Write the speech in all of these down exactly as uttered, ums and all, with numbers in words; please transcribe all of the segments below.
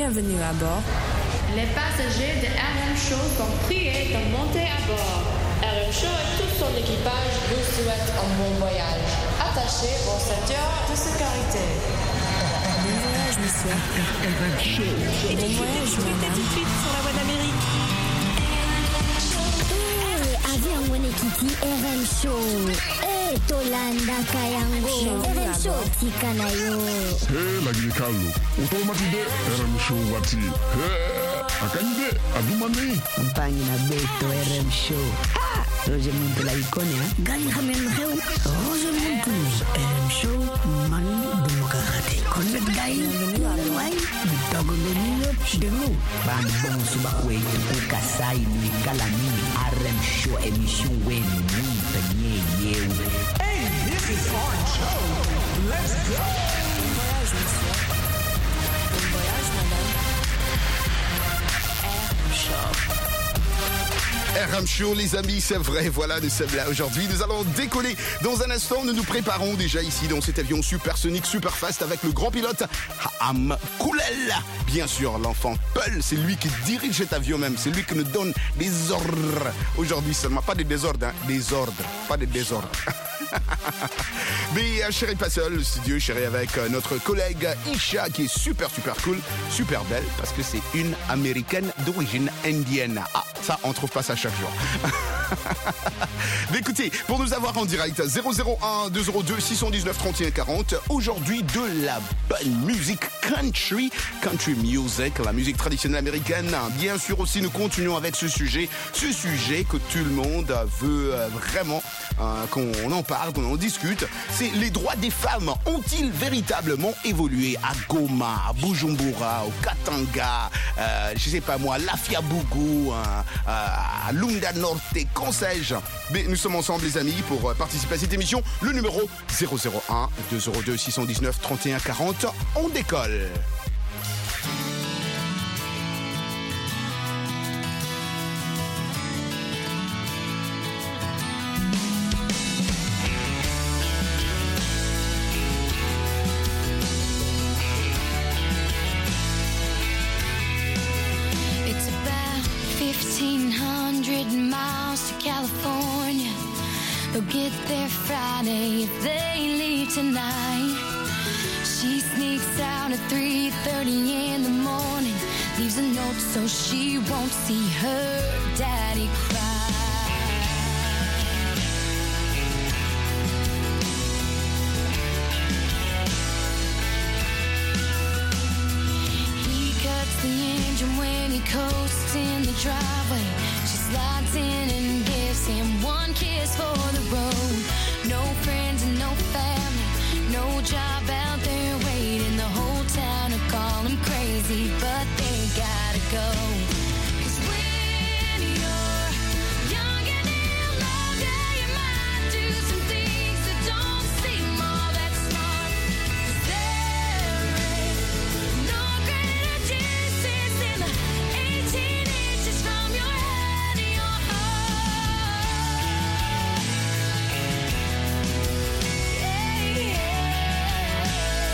Bienvenue à bord. Les passagers de R M Show sont priés de monter à bord. R M Show et tout son équipage vous souhaitent un bon voyage. Attachez vos ceintures de sécurité. Bon voyage, monsieur. Bon voyage, madame. Tout de suite sur la voie d'Amérique. Avion Wenekiti R M Show. Eh, Tolanda Kayango. R M Show Tikanayo. Hey, lagi Carlo. Automatique R M Show Wati. Hey, akande adumani. Compagnie na beto R M Show. Ah, Roger Monte la icône, hein. Gali Hamen Heu. Roger Monte R M Show. Manu Demokrate. Convert Gai. Bienvenue à bord. Wai. Bitogo Benino. Chidego. Bambon Subakwe. Kasai Nui Kalami. R M Show émission Wen. Nui Penye Yeu. Hey, this is our show. Let's go. Bon voyage, monsieur. Bon voyage, madame. R Show. R M Show, les amis, c'est vrai, voilà, nous sommes là aujourd'hui. Nous allons décoller. Dans un instant, nous nous préparons déjà ici dans cet avion supersonique, super fast avec le grand pilote Ham Koulel. Bien sûr, l'enfant Peul, c'est lui qui dirige cet avion même. C'est lui qui nous donne des ordres. Aujourd'hui seulement, pas des désordres, hein, des ordres, pas des désordres. Mais euh, chérie, pas seul, le studio, chérie, avec euh, notre collègue Isha qui est super, super cool, super belle, parce que c'est une américaine d'origine indienne. Ah, ça, on trouve pas ça chaque jour. Mais écoutez, pour nous avoir en direct, zéro zéro un deux zéro deux six un neuf trente et un quarante, aujourd'hui de la bonne musique country, country music, la musique traditionnelle américaine. Bien sûr aussi, nous continuons avec ce sujet, ce sujet que tout le monde veut euh, vraiment euh, qu'on en parle, qu'on en discute. C'est les droits des femmes ont-ils véritablement évolué à Goma, à Bujumbura, au Katanga, euh, je sais pas moi, Lafiabougou, euh, euh, à Lunda Norte, qu'en sais-je. Mais nous sommes ensemble les amis pour euh, participer à cette émission. Le numéro zéro zéro un deux zéro deux six un neuf trente et un quarante. On décolle. fifteen hundred miles to California. They'll get there Friday if they leave tonight. She sneaks out at three thirty in the morning, leaves a note so she won't see her daddy cry. He cuts the engine when he coasts in the driveway. She slides in and gives him one kiss for the road. No friends and no family, no job out there waiting. The whole town will call him crazy, but they gotta go. 'Cause when you're young and in love, yeah, you might do some things that don't seem all that smart. 'Cause there ain't no greater distance than the eighteen inches from your head to your heart. Yeah, yeah.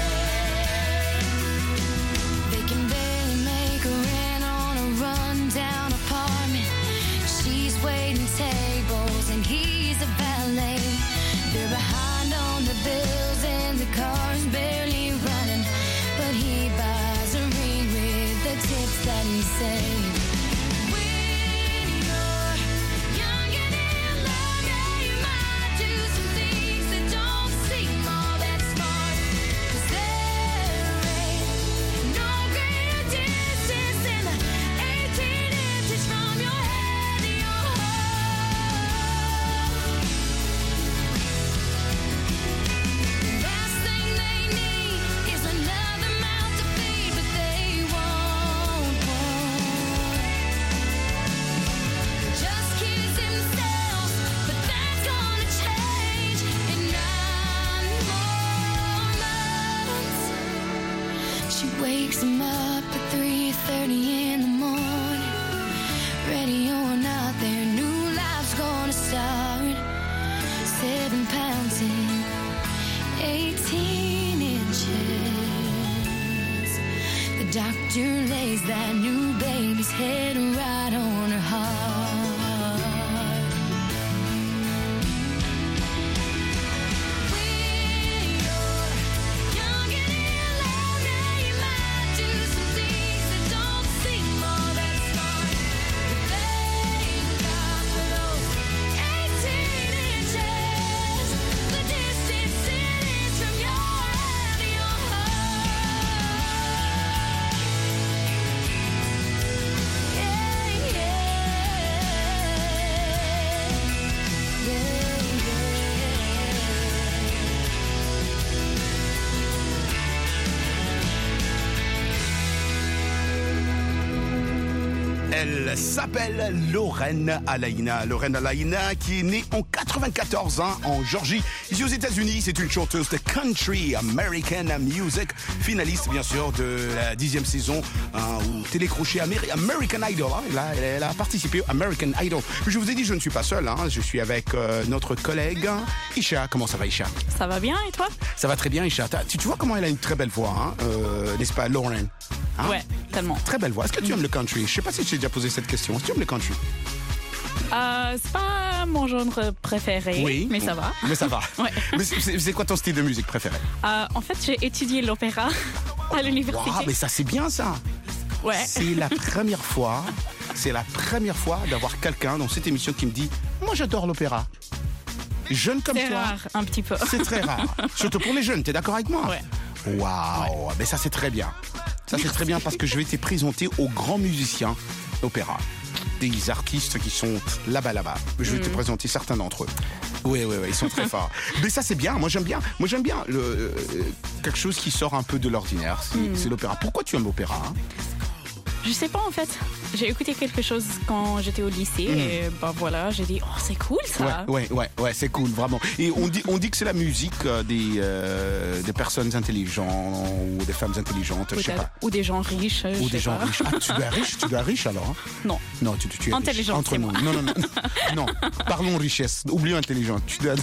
They can barely make a rent on a rundown apartment. She's waiting tables and he's a valet. They're behind on the bills and the car's barely running, but he buys a ring with the tips that he saved. When you're young and in love, yeah, you might do some things that don't seem all that smart. 'Cause there ain't no greater distance than the eighteen inches from your head to your heart. Last thing they need is another mouth to feed, but they won't want just kids themselves, but that's gonna change in nine more months. She wakes him up at three thirty in the morning. Ready or not, their new life's gonna start. Seven pounds in eighteen inches. The doctor lays that new baby's head right on her heart. When you're young and in love, yeah, you might do some things that don't seem all that smart. But thank God for those eighteen inches, the distance it is from your head to your heart. Yeah, yeah, yeah, yeah. Elle s'appelle Lorraine Alaina. Lorraine Alaina qui est née en quatre-vingt-quatorze hein, en Georgie. Ici aux États-Unis, c'est une chanteuse de country American music, finaliste bien sûr de la dixième saison hein, au télécrochet Ameri- American Idol. Hein. Elle, a, elle a participé au American Idol. Je vous ai dit, je ne suis pas seul. Hein. Je suis avec euh, notre collègue Isha. Comment ça va, Isha? Ça va bien et toi? Ça va très bien, Isha. T'as- Tu, tu vois comment elle a une très belle voix, hein, euh, n'est-ce pas, Lorraine? Hein? Ouais, tellement. Très belle voix. Est-ce que tu aimes le country? Je sais pas si je t'ai déjà posé cette question. Est-ce que tu aimes le country? Euh, c'est pas mon genre préféré, Oui. mais ça va. Mais ça va. Ouais. Mais c'est, c'est- c'est quoi ton style de musique préféré? Euh, en fait, j'ai étudié l'opéra à l'université. Waouh, mais ça c'est bien ça. Ouais. C'est la première fois, c'est la première fois d'avoir quelqu'un dans cette émission qui me dit moi j'adore l'opéra. Jeune comme C'est toi. rare, un petit peu. C'est très rare. Surtout pour les jeunes, t'es d'accord avec moi? Ouais. Waouh, mais ça c'est très bien. Ça c'est très bien parce que je vais te présenter aux grands musiciens d'opéra. Des artistes qui sont là-bas, là-bas. Je vais te présenter certains d'entre eux. Oui, oui, oui, ils sont très forts. Mais ça, c'est bien. Moi, j'aime bien. Moi, j'aime bien le, euh, quelque chose qui sort un peu de l'ordinaire. C'est, c'est l'opéra. Pourquoi tu aimes l'opéra hein? Je sais pas en fait. J'ai écouté quelque chose quand j'étais au lycée et ben voilà, j'ai dit oh c'est cool ça. Ouais, ouais, ouais, ouais, c'est cool, vraiment. Et on dit, on dit que c'est la musique euh, des, euh, des personnes intelligentes ou des femmes intelligentes, je sais Peut-être. pas. Ou des gens riches. je Ou sais des gens pas. riches. Ah, tu dois être riche, tu dois être riche alors. Hein? Non. Non, tu, tu es riche. Intelligente, Entre c'est nous. moi. Non, non, non. Non, parlons richesse. Oublions intelligente. Tu dois...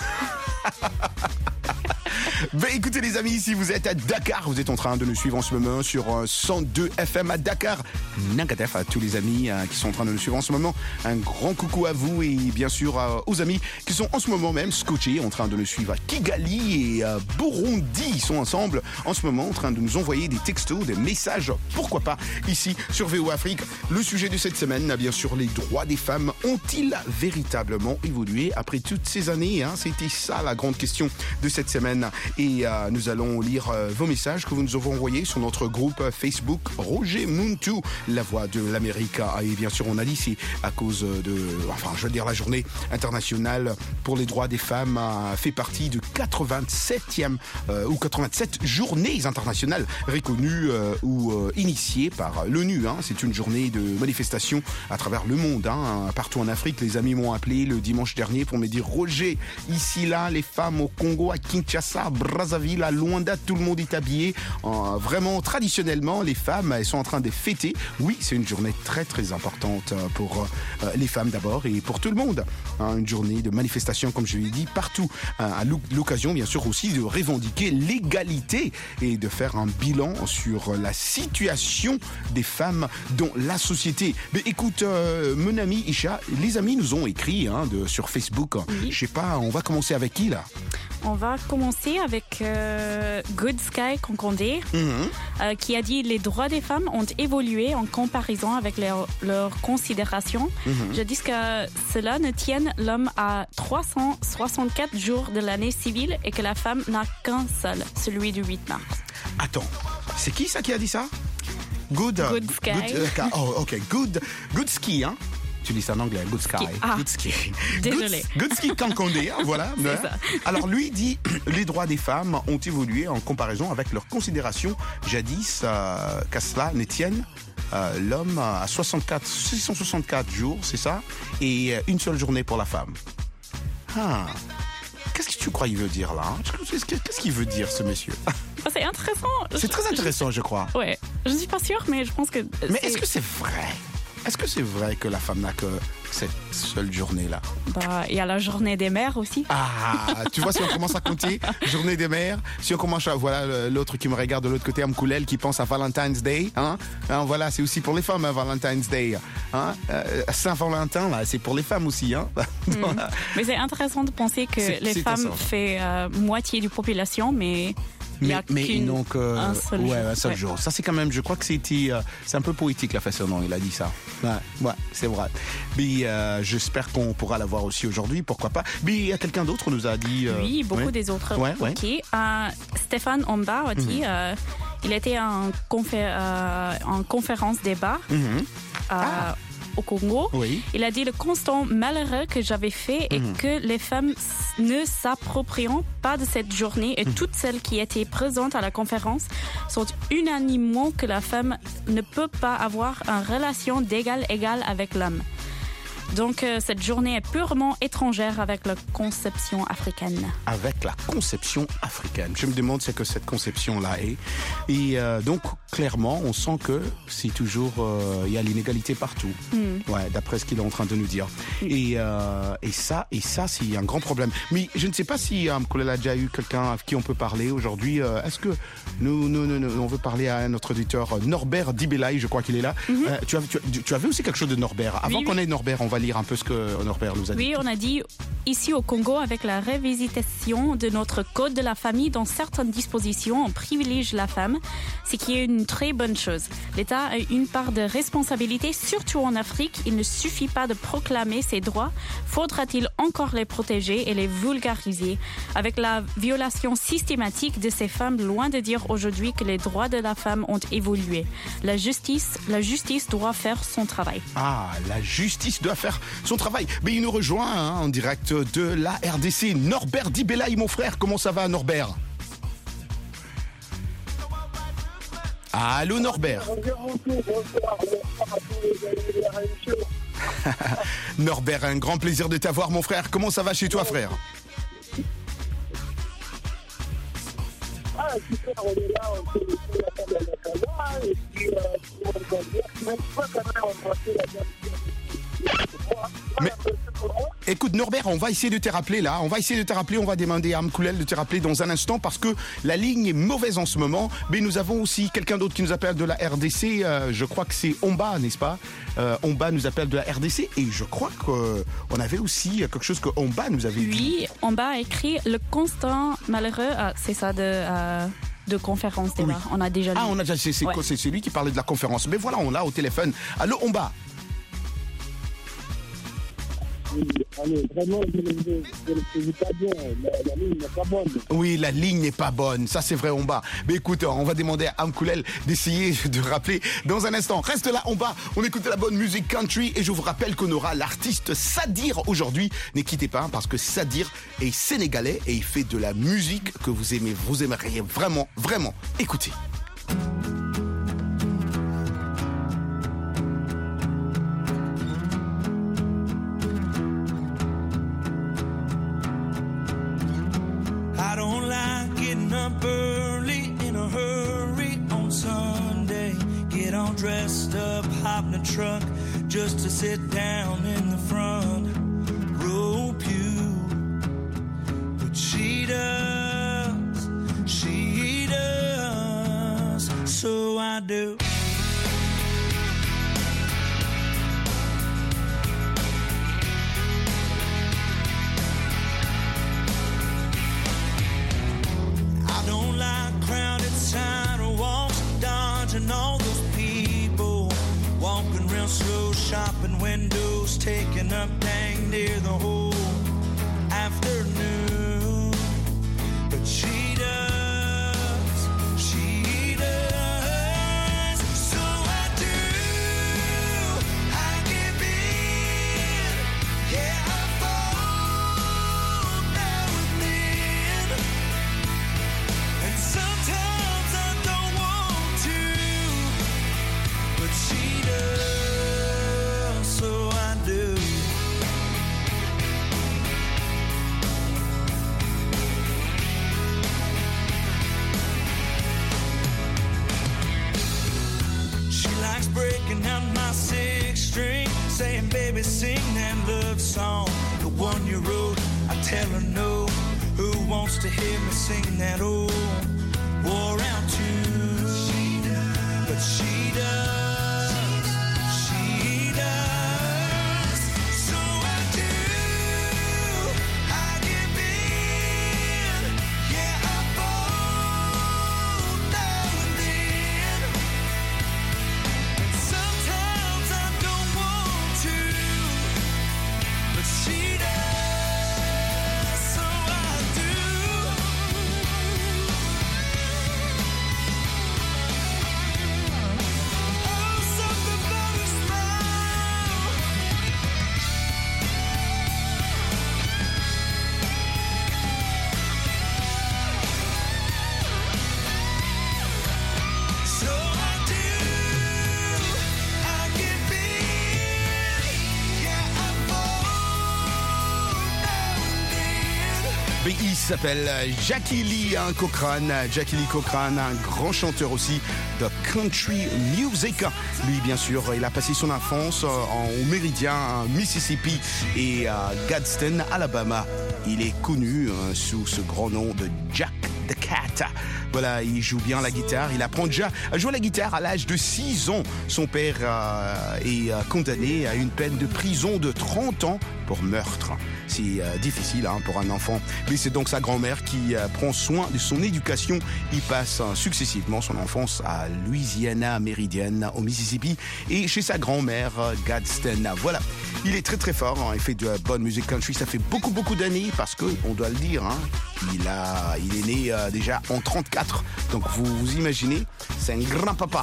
Ben écoutez les amis, si vous êtes à Dakar, vous êtes en train de nous suivre en ce moment sur euh, cent deux F M à Dakar. Nagadef à tous les amis euh, qui sont en train de nous suivre en ce moment. Un grand coucou à vous et bien sûr euh, aux amis qui sont en ce moment même scotchés en train de nous suivre à Kigali et à Burundi. Ils sont ensemble en ce moment en train de nous envoyer des textos, des messages, pourquoi pas, ici sur V O Afrique. Le sujet de cette semaine, bien sûr, les droits des femmes ont-ils véritablement évolué après toutes ces années hein? C'était ça la grande question de cette semaine. Et euh, nous allons lire euh, vos messages que vous nous avez envoyés sur notre groupe Facebook Roger Muntu, la voix de l'Amérique. Et bien sûr, on a dit c'est à cause de, enfin, je veux dire, la journée internationale pour les droits des femmes euh, fait partie de quatre-vingt-septième euh, ou quatre-vingt-sept journées internationales reconnues euh, ou euh, initiées par l'ONU. Hein. C'est une journée de manifestation à travers le monde, hein. Partout en Afrique. Les amis m'ont appelé le dimanche dernier pour me dire Roger, ici là, les femmes au Congo, à Kinshasa, Brazzaville, à Luanda, tout le monde est habillé. Euh, vraiment, traditionnellement, les femmes, elles sont en train de fêter. Oui, c'est une journée très très importante pour euh, les femmes d'abord et pour tout le monde. Hein, une journée de manifestation, comme je l'ai dit, partout. Hein, à l'occasion, bien sûr, aussi de revendiquer l'égalité et de faire un bilan sur la situation des femmes dans la société. Mais écoute, euh, mon ami Isha, les amis nous ont écrit hein, de, sur Facebook. Oui. Je sais pas, on va commencer avec qui là? On va commencer avec euh, Good Sky Concondé, Mhm. euh, qui a dit les droits des femmes ont évolué en comparaison avec leurs leur considérations. Mhm. Je dis que cela ne tienne l'homme à trois cent soixante-quatre jours de l'année civile et que la femme n'a qu'un seul, celui du huit mars. Attends, c'est qui ça qui a dit ça? Good, uh, Good Sky. Good, uh, oh, ok. Good, good ski, hein? Tu dis ça en anglais, good sky. Ah, good ski. désolé. Good, good ski Kankondé, hein, voilà. C'est Ouais. ça. Alors lui dit, les droits des femmes ont évolué en comparaison avec leurs considérations. Jadis, euh, qu'à cela ne tienne, euh, l'homme a soixante-quatre, six cent soixante-quatre jours, c'est ça? Et euh, une seule journée pour la femme. Ah. Qu'est-ce que tu crois qu'il veut dire là hein? Qu'est-ce qu'est-ce qu'il veut dire ce monsieur? Oh, c'est intéressant. C'est très intéressant, je crois. Je, ouais, je ne suis pas sûre, mais je pense que. Mais c'est- est-ce que c'est vrai? Est-ce que c'est vrai que la femme n'a que cette seule journée-là? Bah, il y a la journée des mères aussi. Ah, tu vois, si on commence à compter, journée des mères, si on commence à, voilà, l'autre qui me regarde de l'autre côté, Amkoulel, qui pense à Valentine's Day, hein, hein, voilà, c'est aussi pour les femmes, hein, Valentine's Day, hein, euh, Saint-Valentin, là, c'est pour les femmes aussi, hein. Mmh. Mais c'est intéressant de penser que c'est, les c'est femmes font euh, moitié du population, mais il y a mais, mais donc euh, un seul ouais, jour. un seul Ouais. jour. Ça c'est quand même, je crois que c'était, euh, c'est un peu poétique la façon dont il a dit ça. Ouais, ouais, c'est vrai. Mais euh, j'espère qu'on pourra la voir aussi aujourd'hui, pourquoi pas. Mais il y a quelqu'un d'autre nous a dit. Euh, oui, beaucoup ouais. des autres. Ouais, ouais. Ok. Euh, Stéphane Omba a dit, Mm-hmm. euh, il était en, confé- euh, en conférence débat. Mm-hmm. Euh, Ah. au Congo. Oui. Il a dit le constat malheureux que j'avais fait est Mhm. que les femmes s- ne s'approprient pas de cette journée et toutes celles qui étaient présentes à la conférence sont unanimement que la femme ne peut pas avoir une relation d'égal égal avec l'homme. Donc euh, cette journée est purement étrangère avec la conception africaine. Avec la conception africaine. Je me demande ce que cette conception-là est. Et euh, donc, clairement, on sent que c'est toujours... euh, il y a l'inégalité partout. Mm. Ouais, d'après ce qu'il est en train de nous dire. Et, euh, et ça, et ça, c'est un grand problème. Mais je ne sais pas si euh, Mkolel a déjà eu quelqu'un à qui on peut parler aujourd'hui. Euh, est-ce que nous, nous, nous, nous, on veut parler à notre auditeur euh, Norbert Dibelay, je crois qu'il est là. Mm-hmm. Euh, tu, as, tu, as, tu avais aussi quelque chose de Norbert. Avant Oui, qu'on oui. ait Norbert, on va lire un peu ce que Norbert nous a dit. Oui, on a dit ici au Congo, avec la révisitation de notre code de la famille, dans certaines dispositions, on privilège la femme, ce qui est une très bonne chose. L'État a une part de responsabilité, surtout en Afrique. Il ne suffit pas de proclamer ses droits. Faudra-t-il encore les protéger et les vulgariser? Avec la violation systématique de ces femmes, loin de dire aujourd'hui que les droits de la femme ont évolué. La justice, la justice doit faire son travail. Ah, la justice doit faire son travail. Mais il nous rejoint hein, en direct de la R D C. Norbert Dibelay, mon frère. Comment ça va, Norbert? Allô, Norbert. Norbert, un grand plaisir de t'avoir, mon frère. Comment ça va chez toi, frère? Ah, super, on est là, on fait la table à la Kawa, et puis, euh, tout le monde va bien. Même pas quand même embrasser la dame. Mais, écoute Norbert, on va essayer de te rappeler là, on va essayer de te rappeler, on va demander à Mkolel de te rappeler dans un instant parce que la ligne est mauvaise en ce moment, mais nous avons aussi quelqu'un d'autre qui nous appelle de la R D C, euh, je crois que c'est Omba, n'est-ce pas? euh, Omba nous appelle de la R D C et je crois qu'on avait aussi quelque chose que Omba nous avait dit. Oui, Omba a écrit le constat malheureux, ah, c'est ça de... Euh... de conférence débat. Oui. On a déjà lu. Ah, on a déjà, c'est, c'est, ouais. c'est celui qui parlait de la conférence. Mais voilà, on l'a au téléphone. Allô, Omba. Allez, vraiment, je ne sais pas bien. La, la ligne n'est pas bonne. Oui, la ligne n'est pas bonne. Ça, c'est vrai, Omba. Mais écoute, on va demander à Mkolel d'essayer de rappeler dans un instant. Reste là, Omba. On écoute la bonne musique country. Et je vous rappelle qu'on aura l'artiste Sadir aujourd'hui. Ne quittez pas, parce que Sadir est sénégalais et il fait de la musique que vous aimez. Vous aimeriez vraiment, vraiment. Écoutez. Up early in a hurry on Sunday, get all dressed up, hop in the truck just to sit down in the front row pew. But she does, she does, so I do. Don't like crowded sidewalks, dodging all those people, walking real slow, shopping windows, taking up dang near the whole afternoon. But she does, she does, so I do, I give in, yeah, I fall now and then. And sometimes I don't want to, but she does, so I do. baby, sing that love song, the one you wrote. I tell her no. Who wants to hear me sing that old wore out tune? She does. But she does. She does. So I do. I give in. Yeah, I fall now and then. And sometimes I don't want to. But she does. Il s'appelle Jackie Lee Cochrane. Jackie Lee Cochrane, un grand chanteur aussi de country music. Lui, bien sûr, il a passé son enfance au Méridien, Mississippi et à Gadsden, Alabama. Il est connu sous ce grand nom de Jack the Cat. Voilà, il joue bien la guitare. Il apprend déjà à jouer la guitare à l'âge de six ans. Son père euh, est condamné à une peine de prison de trente ans pour meurtre. C'est euh, difficile hein, pour un enfant. Mais c'est donc sa grand-mère qui euh, prend soin de son éducation. Il passe euh, successivement son enfance à Louisiana méridienne, au Mississippi, et chez sa grand-mère, euh, Gadsden. Voilà, il est très très fort. Hein. Il fait de la bonne musique country. Ça fait beaucoup beaucoup d'années parce que, on doit le dire, hein, il, a, il est né euh, déjà en trente-quatre. Donc vous vous imaginez, c'est un grand-papa.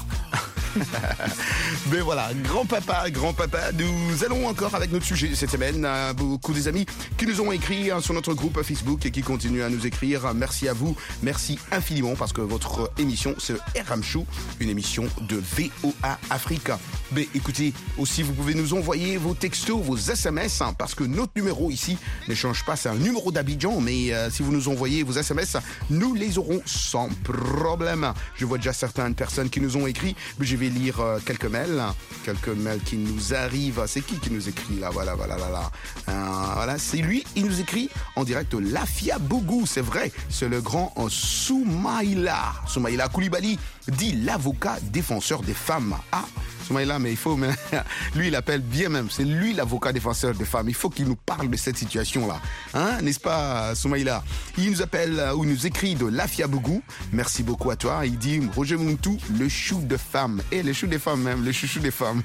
Mais voilà, grand-papa, grand-papa, nous allons encore avec notre sujet cette semaine. Beaucoup des amis qui nous ont écrit sur notre groupe Facebook et qui continuent à nous écrire. Merci à vous, merci infiniment parce que votre émission, c'est R M Show, une émission de V O A Africa. Mais écoutez, aussi vous pouvez nous envoyer vos textos, vos S M S, hein, parce que notre numéro ici ne change pas, c'est un numéro d'Abidjan, mais euh, si vous nous envoyez vos S M S, nous les aurons sans problème. Je vois déjà certaines personnes qui nous ont écrit, mais je vais lire euh, quelques mails, quelques mails qui nous arrivent. C'est qui qui nous écrit là? Voilà, voilà, là, là. Euh, voilà, c'est lui. Il nous écrit en direct Lafia Bougou. C'est vrai, c'est le grand euh, Soumaïla. Soumaïla Koulibaly, dit l'avocat défenseur des femmes. Ah, Soumaïla, mais il faut, mais lui, il appelle bien même. C'est lui l'avocat défenseur des femmes. Il faut qu'il nous parle de cette situation-là, hein, n'est-ce pas, Soumaïla? Il nous appelle ou nous écrit de Lafia Bougou. Merci beaucoup à toi. Il dit Roger Muntu, le chou de femme. Et eh, le chou des femmes même, le chouchou des femmes.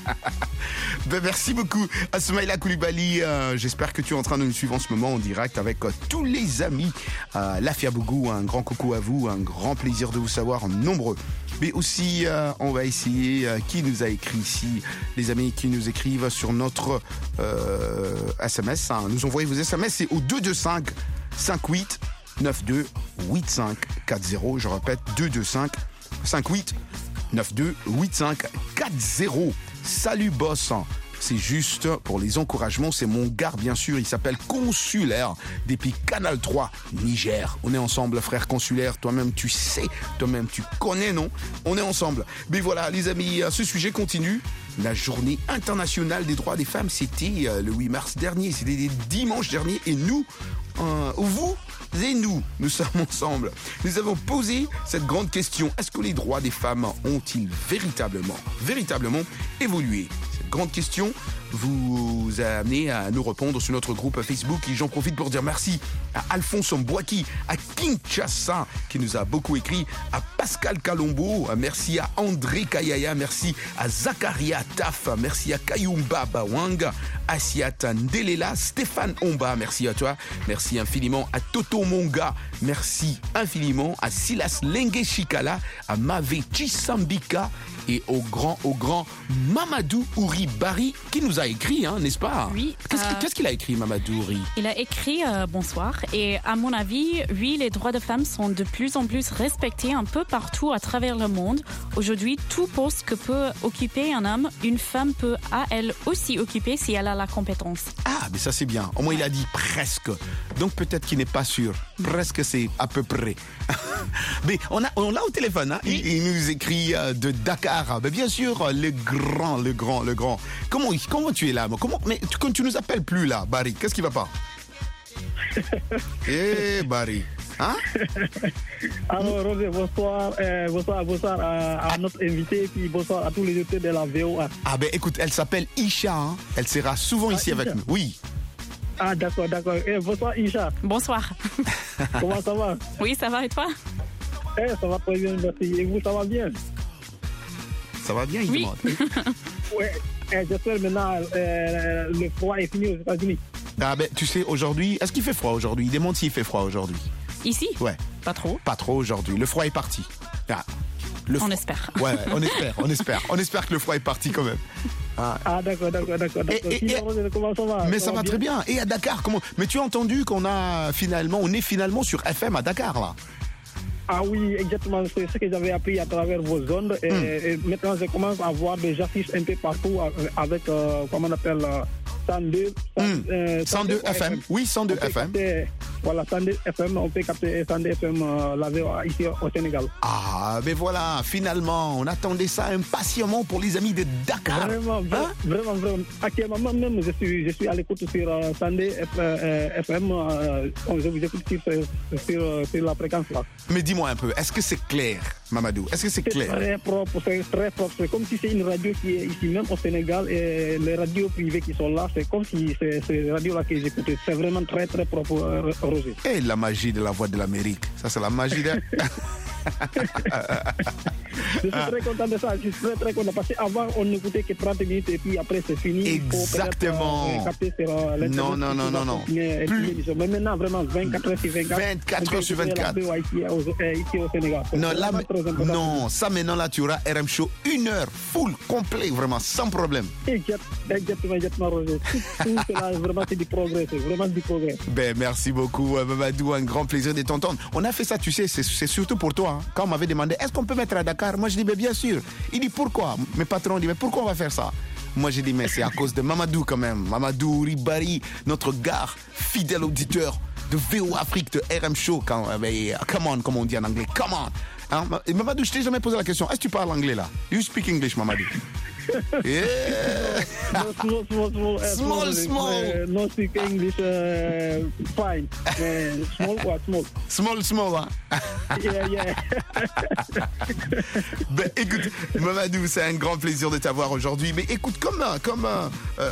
Ben, merci beaucoup à Soumaïla Koulibaly. Euh, j'espère que tu es en train de nous suivre en ce moment en direct avec euh, tous les amis. Euh, Lafia Bougou, un grand coucou à vous, un grand plaisir de vous savoir nombreux. Mais aussi, euh, on va essayer euh, qui nous a écrit ici, les amis qui nous écrivent sur notre euh, S M S. Hein. Nous envoyez vos S M S, c'est au deux deux cinq cinq huit neuf deux huit cinq quatre zéro. Je répète, deux deux cinq cinq huit neuf deux huit cinq quatre zéro. Salut boss. C'est juste pour les encouragements, c'est mon gars bien sûr, il s'appelle Consulaire depuis Canal trois, Niger. On est ensemble frère Consulaire, toi-même tu sais, toi-même tu connais, non? On est ensemble. Mais voilà les amis, ce sujet continue. La journée internationale des droits des femmes, c'était le huit mars dernier, c'était le dimanche dernier et nous, euh, vous et nous, nous sommes ensemble. Nous avons posé cette grande question, est-ce que les droits des femmes ont-ils véritablement, véritablement évolué? Grande question vous a amené à nous répondre sur notre groupe Facebook et j'en profite pour dire merci à Alphonse Mbouaki, à Kinshasa qui nous a beaucoup écrit, à Pascal Kalombo, merci à André Kayaya, merci à Zakaria Taf, merci à Kayumba Bawang, Asiata Ndelela, Stéphane Omba, merci à toi, merci infiniment à Toto Monga, merci infiniment à Silas Lengue Chikala, à Mave Chisambika et au grand, au grand Mamadou Ouri Bari qui nous a écrit, hein, n'est-ce pas? Oui. Qu'est-ce, euh, qu'est-ce qu'il a écrit, Mamadou Ouri? Il a écrit euh, bonsoir. Et à mon avis, oui, les droits de femmes sont de plus en plus respectés un peu partout à travers le monde. Aujourd'hui, tout poste que peut occuper un homme, une femme peut à elle aussi occuper si elle a la compétence. Ah, mais ça c'est bien. Au moins il a dit presque. Donc peut-être qu'il n'est pas sûr. Presque c'est à peu près. Mais on a, on l'a au téléphone. Hein? Oui. Il, il nous écrit euh, de Dakar. Dakar. Ben, bien sûr, le grand, le grand, le grand. Comment, comment tu es là? Comment, mais tu, quand tu nous appelles plus là, Barry, qu'est-ce qui va pas? Eh, Barry. Hein? Alors, Roger, bonsoir, euh, bonsoir, bonsoir à, à notre invité et puis bonsoir à tous les auditeurs de la V O A. Ah ben écoute, elle s'appelle Isha, hein? Elle sera souvent ah, ici Isha. avec nous. Oui. Ah d'accord, d'accord. Eh, bonsoir Isha. Bonsoir. Comment ça va? Oui, ça va et toi? Eh, ça va très bien, merci. Et vous, ça va bien? Ça va bien, il oui. demande. Ouais, eh, j'espère maintenant euh, le froid est fini aux États-Unis. Ah ben tu sais, aujourd'hui, est-ce qu'il fait froid aujourd'hui? Il demande s'il fait froid aujourd'hui. Ici? Ouais. Pas trop. Pas trop aujourd'hui. Le froid est parti. Ah. Le on fro... espère. Ouais, ouais, on espère, on espère. On espère que le froid est parti quand même. Ah, ah d'accord, d'accord, d'accord. Et, et, et... Comment ça va? Mais ça, ça va, va bien? très bien. Et à Dakar, comment? Mais tu as entendu qu'on a finalement, on est finalement sur F M à Dakar là. Ah oui, exactement. C'est ce que j'avais appris à travers vos ondes. Et, mm. et maintenant, je commence à voir des affiches un peu partout avec, euh, comment on appelle, euh, cent deux, cent, mm. euh, cent deux F M. Oui, cent deux F M. Capter, voilà, cent deux F M. On peut capter cent deux F M euh, la V O A ici au Sénégal. Ah, mais voilà, finalement, on attendait ça impatiemment pour les amis de Dakar. Vraiment, hein? vraiment, vraiment. Actuellement, même, je suis, je suis à l'écoute sur euh, cent deux F M. Euh, je vous écoute sur, sur, sur la fréquence là. Mais dis-moi un peu, est-ce que c'est clair, Mamadou? Est-ce que c'est clair? C'est très propre, c'est très propre. C'est comme si c'est une radio qui est ici même au Sénégal et les radios privées qui sont là, c'est comme si c'est ces radios-là que j'écoutais. C'est vraiment très, très propre, euh, Roger. Et la magie de la voix de l'Amérique. Ça, c'est la magie de... Je suis très content de ça. Je suis très, très content. Parce qu'avant, on n'écoutait que trente minutes et puis après, c'est fini. Exactement. Il faut sur, euh, non, non, non, non, non. Plus... Mais maintenant, vraiment, vingt-quatre heures sur vingt-quatre. vingt-quatre heures sur vingt-quatre. Ici, au, ici au Sénégal. Non, là, non, ça maintenant, là, tu auras R M Show une heure, full, complet, vraiment, sans problème. Exactement, exactement, Roger. Tout cela, vraiment, c'est du progrès. C'est vraiment du progrès. Ben, merci beaucoup, Mamadou. Un grand plaisir de t'entendre. On a fait ça, tu sais, c'est surtout pour toi. Hein. Quand on m'avait demandé, est-ce qu'on peut mettre à Dakar? Moi, je dis, mais bien sûr. Il dit, pourquoi? Mes patrons disent, mais pourquoi on va faire ça? Moi, j'ai dit, mais c'est à cause de Mamadou quand même. Mamadou Ribari, notre gars, fidèle auditeur de V O Afrique, de R M Show. Quand, mais, come on, comme on dit en anglais, come on. Hein? Et Mamadou, je t'ai jamais posé la question, est-ce que tu parles anglais là? You speak English, Mamadou? Yeah. No, small, small, small, uh, small, small. Uh, no speak English, uh, fine. Uh, small, what, small? Small, small, hein? Yeah, yeah. Ben, écoute, Mamadou, c'est un grand plaisir de t'avoir aujourd'hui. Mais écoute, comme, comme euh,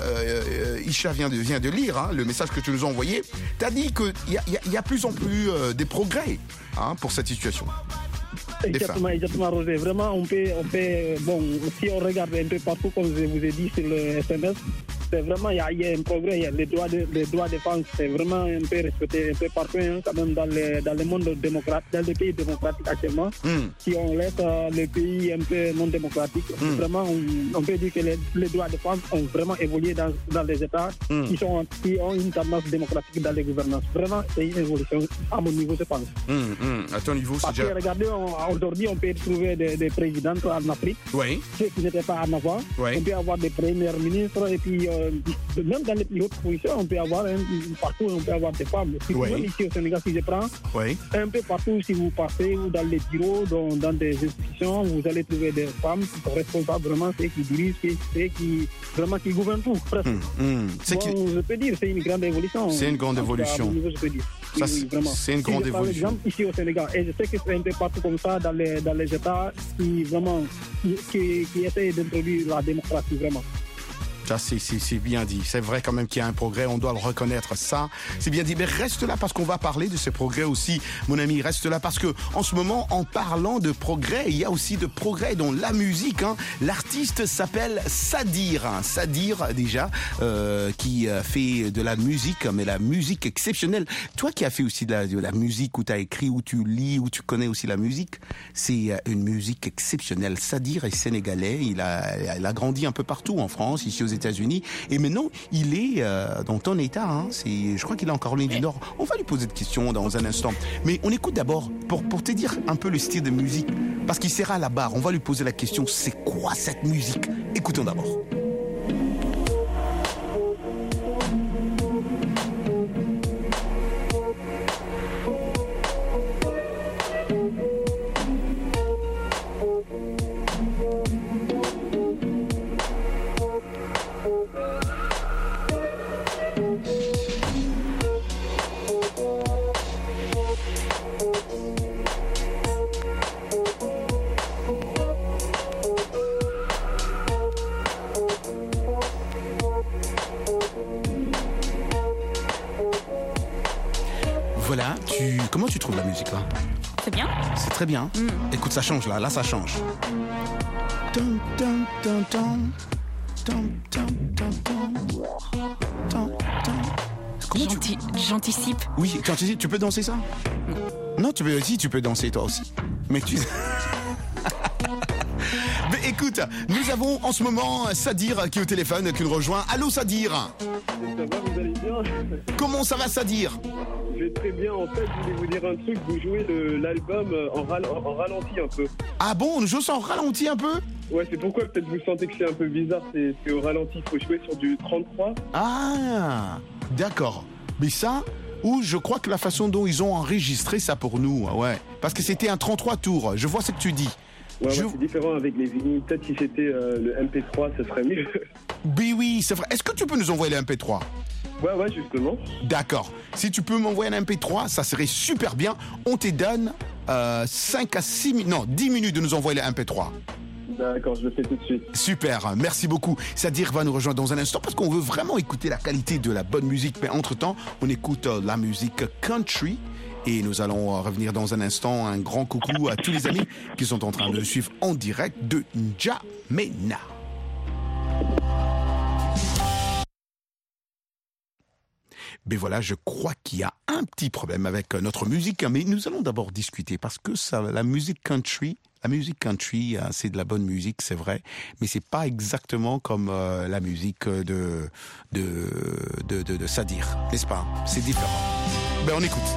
euh, Isha vient de, vient de lire hein, le message que tu nous as envoyé, tu as dit qu'il y a, y, y a plus en plus euh, des progrès hein, pour cette situation. Exactement, exactement, Roger. Vraiment, on peut, on peut, bon, si on regarde un peu partout, comme je vous ai dit sur le S M S, c'est vraiment, il y, y a un progrès. Y a les droits de, les droits de femmes, c'est vraiment un peu respecté un peu partout, hein, quand même dans le, dans le monde démocratique, dans les pays démocratiques actuellement. Mm. Si on laisse euh, les pays un peu non démocratiques, mm. vraiment, on, on peut dire que les, les droits de femmes ont vraiment évolué dans, dans les États mm. qui, sont, qui ont une tendance démocratique dans les gouvernances. Vraiment, c'est une évolution à mon niveau, je pense. Mm, mm. À ton niveau, c'est déjà... Regardez, on, aujourd'hui, on peut trouver des, des présidents en Afrique, oui. ceux qui n'étaient pas en avant. Oui. On peut avoir des premiers ministres et puis euh, même dans les plus hautes positions, on peut avoir un, partout, on peut avoir des femmes. Si oui. Même ici au Sénégal, si je prends, oui. un peu partout, si vous passez ou dans les bureaux, dans, dans des institutions, vous allez trouver des femmes qui sont responsables vraiment, ceux qui dirigent, ceux qui vraiment qui gouvernent tout, presque. Mmh, mmh. Bon, qui... je peux dire, c'est une grande évolution. C'est une grande évolution. Niveau, je peux dire. Ça, oui, c'est une grande si évolution. Par exemple, ici au Sénégal, et je sais que c'est un peu partout comme ça dans les, dans les États qui vraiment qui, qui, qui essayent d'introduire la démocratie vraiment. Ça, c'est bien dit. C'est vrai quand même qu'il y a un progrès, on doit le reconnaître, ça. C'est bien dit. Mais reste là parce qu'on va parler de ces progrès aussi, mon ami. Reste là parce que en ce moment, en parlant de progrès, il y a aussi de progrès dans la musique. Hein. L'artiste s'appelle Sadir. Hein. Sadir, déjà, euh, qui fait de la musique, mais la musique exceptionnelle. Toi qui as fait aussi de la, de la musique, où tu as écrit, où tu lis, où tu connais aussi la musique, c'est une musique exceptionnelle. Sadir est sénégalais. Il a, il a grandi un peu partout en France, ici aux États-Unis, et maintenant il est euh, dans ton état. Hein, c'est, je crois qu'il est en Caroline du Nord. On va lui poser des questions dans un instant. Mais on écoute d'abord pour pour te dire un peu le style de musique, parce qu'il sera à la barre. On va lui poser la question. C'est quoi cette musique? Écoutons d'abord. voilà, tu... comment tu trouves la musique là? C'est bien. C'est très bien. Mm. Écoute, ça change là, là ça change. Tum, tum, tum, tum. Tum, tum, tum, tum. Tum, tum. Comment J'anti- tu... J'anticipe. Oui, tu anticipes, tu peux danser ça? Non, tu peux aussi, tu peux danser toi aussi. Mais tu... Mais écoute, nous avons en ce moment Sadir qui est au téléphone, qui nous rejoint. Allô Sadir? Ça va, vous allez bien? Comment ça va Sadir? Je vais très bien, en fait, je voulais vous dire un truc, vous jouez le, l'album en, ral- en ralenti un peu. Ah bon, on joue ça en ralenti un peu? Ouais, c'est pourquoi peut-être vous sentez que c'est un peu bizarre, c'est, c'est au ralenti, il faut jouer sur du trente-trois. Ah, d'accord. Mais ça, ou je crois que la façon dont ils ont enregistré ça pour nous, ouais. Parce que c'était un trente-trois tours, je vois ce que tu dis. Ouais, je... ouais, c'est différent avec les vinyles. Peut-être si c'était euh, le M P trois, ça serait mieux. Oui, oui, c'est vrai. Est-ce que tu peux nous envoyer le M P trois? Ouais, ouais, justement. D'accord. Si tu peux m'envoyer un M P trois, ça serait super bien. On te donne euh, cinq à six minutes, non, dix minutes de nous envoyer le M P trois. D'accord, je le fais tout de suite. Super, merci beaucoup. Sadir va nous rejoindre dans un instant parce qu'on veut vraiment écouter la qualité de la bonne musique. Mais entre-temps, on écoute euh, la musique country. Et nous allons revenir dans un instant. Un grand coucou à tous les amis qui sont en train de suivre en direct de N'Djamena. Mais voilà, je crois qu'il y a un petit problème avec notre musique. Mais nous allons d'abord discuter parce que ça, la musique country, la musique country, c'est de la bonne musique, c'est vrai. Mais c'est pas exactement comme euh, la musique de, de, de, de, de Sadir, n'est-ce pas? C'est différent. Ben, on écoute.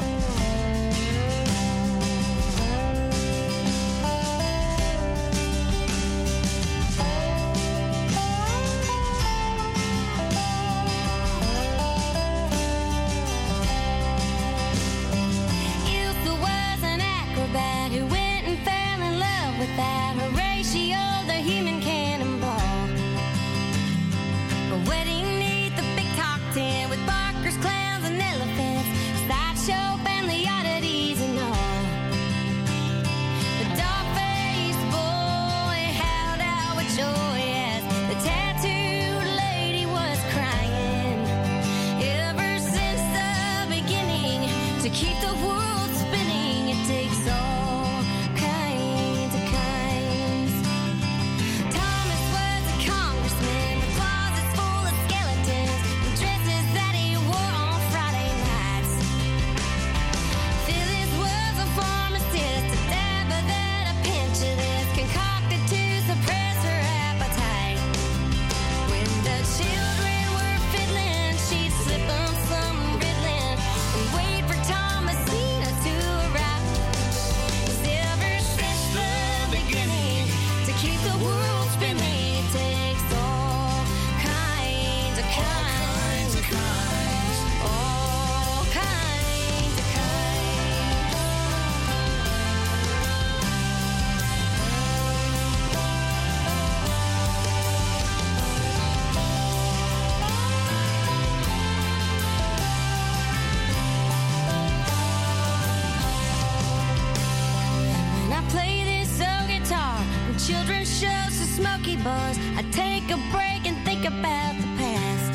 I take a break and think about the past.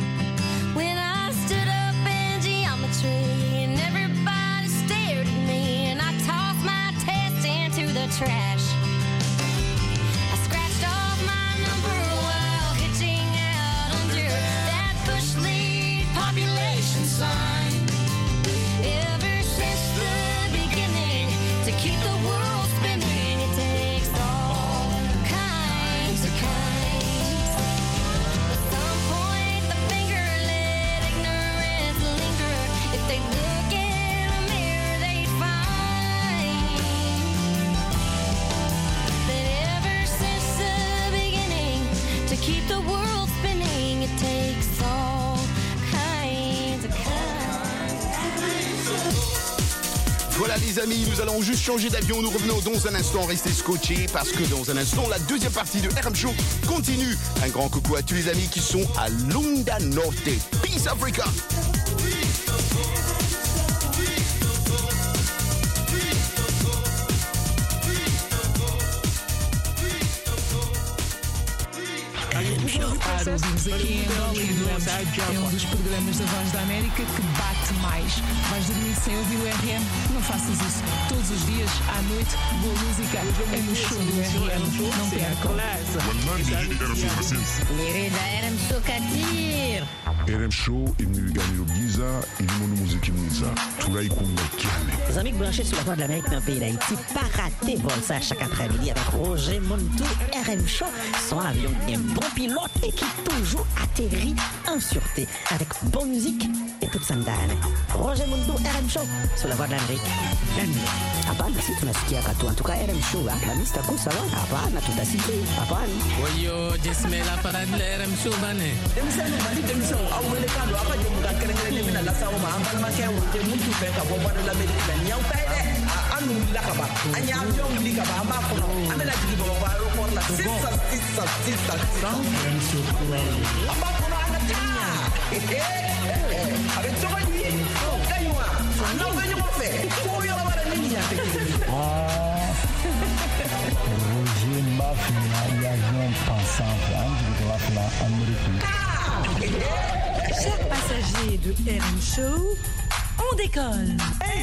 When I stood up in geometry and everybody stared at me, and I tossed my test into the trash. I scratched off my number while hitching out under that bush league population sign. Ever since the beginning, to keep the world spinning, it takes all kinds of kinds. At some point, the finger let ignorance linger. If they look in a mirror, they'd find that ever since the beginning, to keep the world spinning, it takes all kinds of kinds. Voilà les amis, nous allons juste changer d'avion, nous revenons dans un instant, restez scotchés parce que dans un instant, la deuxième partie de R M Show continue. Un grand coucou à tous les amis qui sont à Lunda Norte. Peace Africa. Para ouvirmos aqui em Angola e adoramos. É um dos programas da Voz da América que bate mais. Vais dormir sem ouvir o R M? Não faças isso. Todos os dias, à noite, boa música é no show do R M. Não percam. Lirida R M Show Katir. R M Show imnigani Giza ilimono muziki mwiza tunaikunda kiane. Les amis branchés sur la Voix de l'Amérique dans le pays d'Haïti, pas rater vol ça chaque après-midi avec Roger Montou, R M Show, son avion bien bon pilote et qui toujours atterrit en sûreté avec bonne musique et toute sandane. Roger Montou, R M Show sur la Voix de l'Amérique. Hapana, si tunasikia katu. En tout cas, R M Show, la mista kusa wa. Hapana, tutasikia. Hapana. Oyo, jismela parade la R M Show bane. Demisano bali demisano awele kando apa je muka kerengere mina la sawo ma ambal ma kewo je muntu fe ka bo bado la medina nyaw tayde anu la ka ba anya avion li ka ba amba ko amela jigi bo ba ro ko la sisa sisa sisa R M Show amba ko na ana tanya avec to ba ni kaywa na ba ni mo fe ko yo ba ni ya te Roger Mafia y avion pensant de la Amérique. Chers passagers de R M Show, on décolle.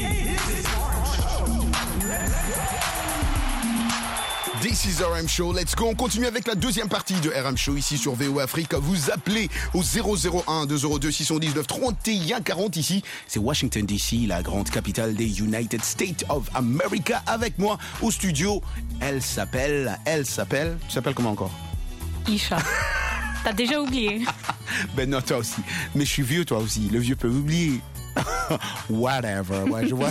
This is R M Show, let's go. On continue avec la deuxième partie de R M Show ici sur V O Afrique. Vous appelez au zéro zéro un deux zéro deux six un neuf trente et un quarante ici. C'est Washington D C, la grande capitale des United States of America. Avec moi au studio, elle s'appelle, elle s'appelle, tu t'appelles comment encore? Isha. T'as déjà oublié. Ben non, toi aussi. Mais je suis vieux, toi aussi. Le vieux peut oublier. Whatever. Ouais, je vois.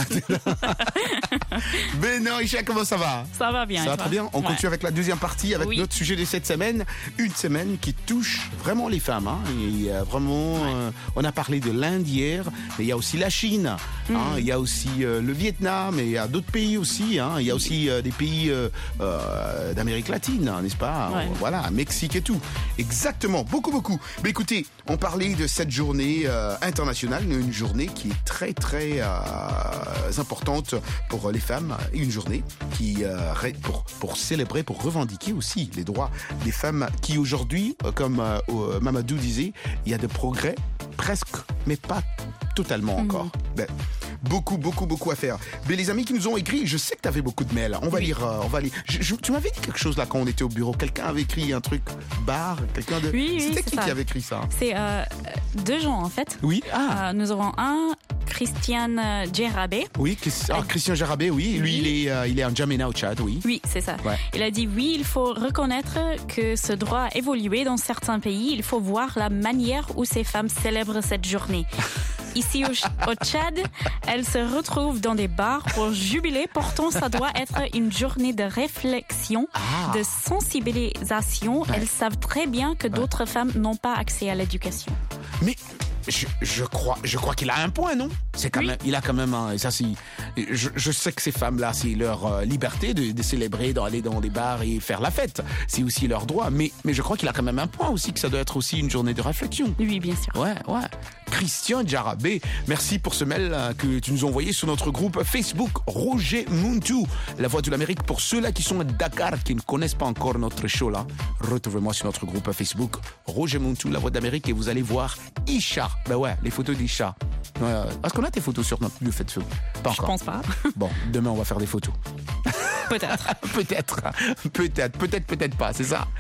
Ben non, Isha, comment ça va? Ça va bien. Ça va très bien. On ouais. continue avec la deuxième partie, avec oui. notre sujet de cette semaine. Une semaine qui touche vraiment les femmes. Hein. Il y a vraiment, ouais. euh, on a parlé de l'Inde hier, mais il y a aussi la Chine. Mm. Hein. Il y a aussi euh, le Vietnam, et il y a d'autres pays aussi. Hein. Il y a aussi euh, des pays euh, euh, d'Amérique latine, hein, n'est-ce pas? Ouais. Voilà, Mexique et tout. Exactement, beaucoup, beaucoup. Mais écoutez, on parlait de cette journée euh, internationale, une journée qui est très, très euh, importante pour les femmes. Une journée qui, euh, pour, pour célébrer, pour revendiquer aussi les droits des femmes qui aujourd'hui, comme euh, Mamadou disait, il y a des progrès presque, mais pas totalement encore. Mmh. Ben, beaucoup, beaucoup, beaucoup à faire. Mais les amis qui nous ont écrit, je sais que tu avais beaucoup de mails. On va oui. lire, euh, on va lire. Je, je, tu m'avais dit quelque chose là quand on était au bureau. Quelqu'un avait écrit un truc bar, quelqu'un de. Oui, C'était oui, qui ça. qui avait écrit ça? C'est euh, deux gens en fait. Oui. Ah. Euh, nous avons un, Christian Gerabé. Oui, ah, Christian Gerabé, oui. Lui, oui. il est, euh, il est en N'Djamena au Tchad, oui. Oui, c'est ça. Ouais. Il a dit oui, il faut reconnaître que ce droit a évolué dans certains pays. Il faut voir la manière où ces femmes célèbrent cette journée. Ici au, au Tchad, elles se retrouvent dans des bars pour jubiler. Pourtant, ça doit être une journée de réflexion, ah. de sensibilisation. Ouais. Elles savent très bien que d'autres ouais. femmes n'ont pas accès à l'éducation. Mais je, je crois, je crois qu'il a un point, non? C'est quand oui. même, il a quand même un, ça c'est, je, je sais que ces femmes-là, c'est leur euh, liberté de, de célébrer, d'aller dans des bars et faire la fête. C'est aussi leur droit. Mais, mais je crois qu'il a quand même un point aussi, que ça doit être aussi une journée de réflexion. Oui, bien sûr. Ouais, ouais. Christian Jarabé, merci pour ce mail que tu nous as envoyé sur notre groupe Facebook Roger Montou, la voix de l'Amérique. Pour ceux-là qui sont à Dakar, qui ne connaissent pas encore notre show là, retrouvez-moi sur notre groupe Facebook Roger Montou, la voix d'Amérique, et vous allez voir Isha. Ben ouais, les photos d'Isha. Euh, est-ce qu'on a tes photos sur notre lieu fait de Pas encore. Je pense pas. Bon, demain on va faire des photos. Peut-être. peut-être. Peut-être. Peut-être, peut-être pas, c'est ça.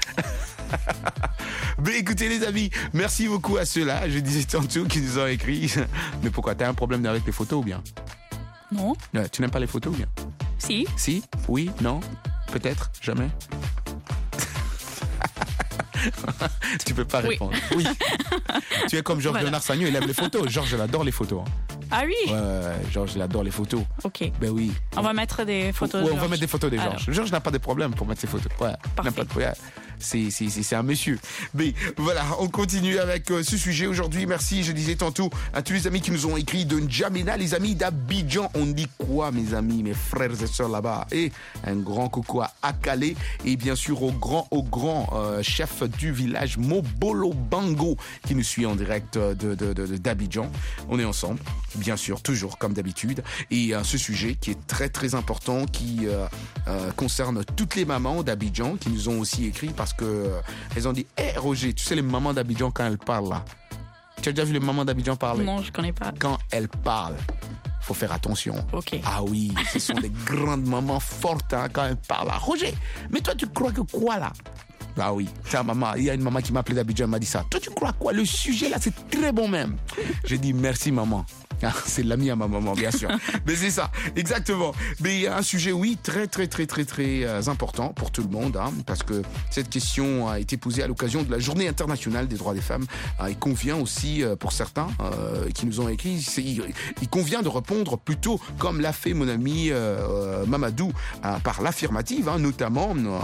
Mais écoutez les amis, merci beaucoup à ceux-là, je disais tantôt, qui nous ont écrit. Mais pourquoi, t'as un problème avec les photos ou bien? Non. Ouais, tu n'aimes pas les photos ou bien? Si. Si? Oui? Non? Peut-être? Jamais? Tu peux pas répondre. Oui. oui. Tu es comme Georges voilà. Léonard Sagnon, il aime les photos. Georges, il adore les photos. Ah oui? Ouais, ouais, Georges, il adore les photos. Ok. Ben oui. On va mettre des photos ouais, de on va mettre des photos de Georges. Georges n'a pas de problème pour mettre ses photos. Ouais. Parfait. Pas de... ouais. C'est, c'est, c'est, c'est un monsieur. Mais voilà, on continue avec euh, ce sujet aujourd'hui. Merci, je disais tantôt, à tous les amis qui nous ont écrit de N'Djamena, les amis d'Abidjan. On dit quoi, mes amis, mes frères et sœurs là-bas? Et un grand coucou à Akale et bien sûr au grand, au grand euh, chef du village Mobolo Bango qui nous suit en direct de, de, de, d'Abidjan. On est ensemble, bien sûr, toujours comme d'habitude. Et euh, ce sujet qui est très très important, qui euh, euh, concerne toutes les mamans d'Abidjan qui nous ont aussi écrit parce parce que euh, elles ont dit, hé hey, Roger, tu sais les mamans d'Abidjan quand elles parlent là. Tu as déjà vu les mamans d'Abidjan parler? Non, je connais pas. Quand elles parlent, faut faire attention. Ok. Ah oui, ce sont des grandes mamans fortes hein, quand elles parlent. Là. Roger, mais toi tu crois que quoi là? Ah oui, ça maman, il y a une maman qui m'a appelé d'Abidjan, elle m'a dit ça. Toi tu crois quoi? Le sujet là c'est très bon même. J'ai dit merci maman. Ah, c'est l'ami à ma maman, bien sûr. Mais c'est ça, exactement. Mais il y a un sujet, oui, très, très, très, très, très euh, important pour tout le monde, hein, parce que cette question a été posée à l'occasion de la Journée internationale des droits des femmes. Euh, il convient aussi, euh, pour certains euh, qui nous ont écrit, il, il convient de répondre plutôt comme l'a fait mon ami euh, Mamadou, euh, par l'affirmative, hein, notamment euh,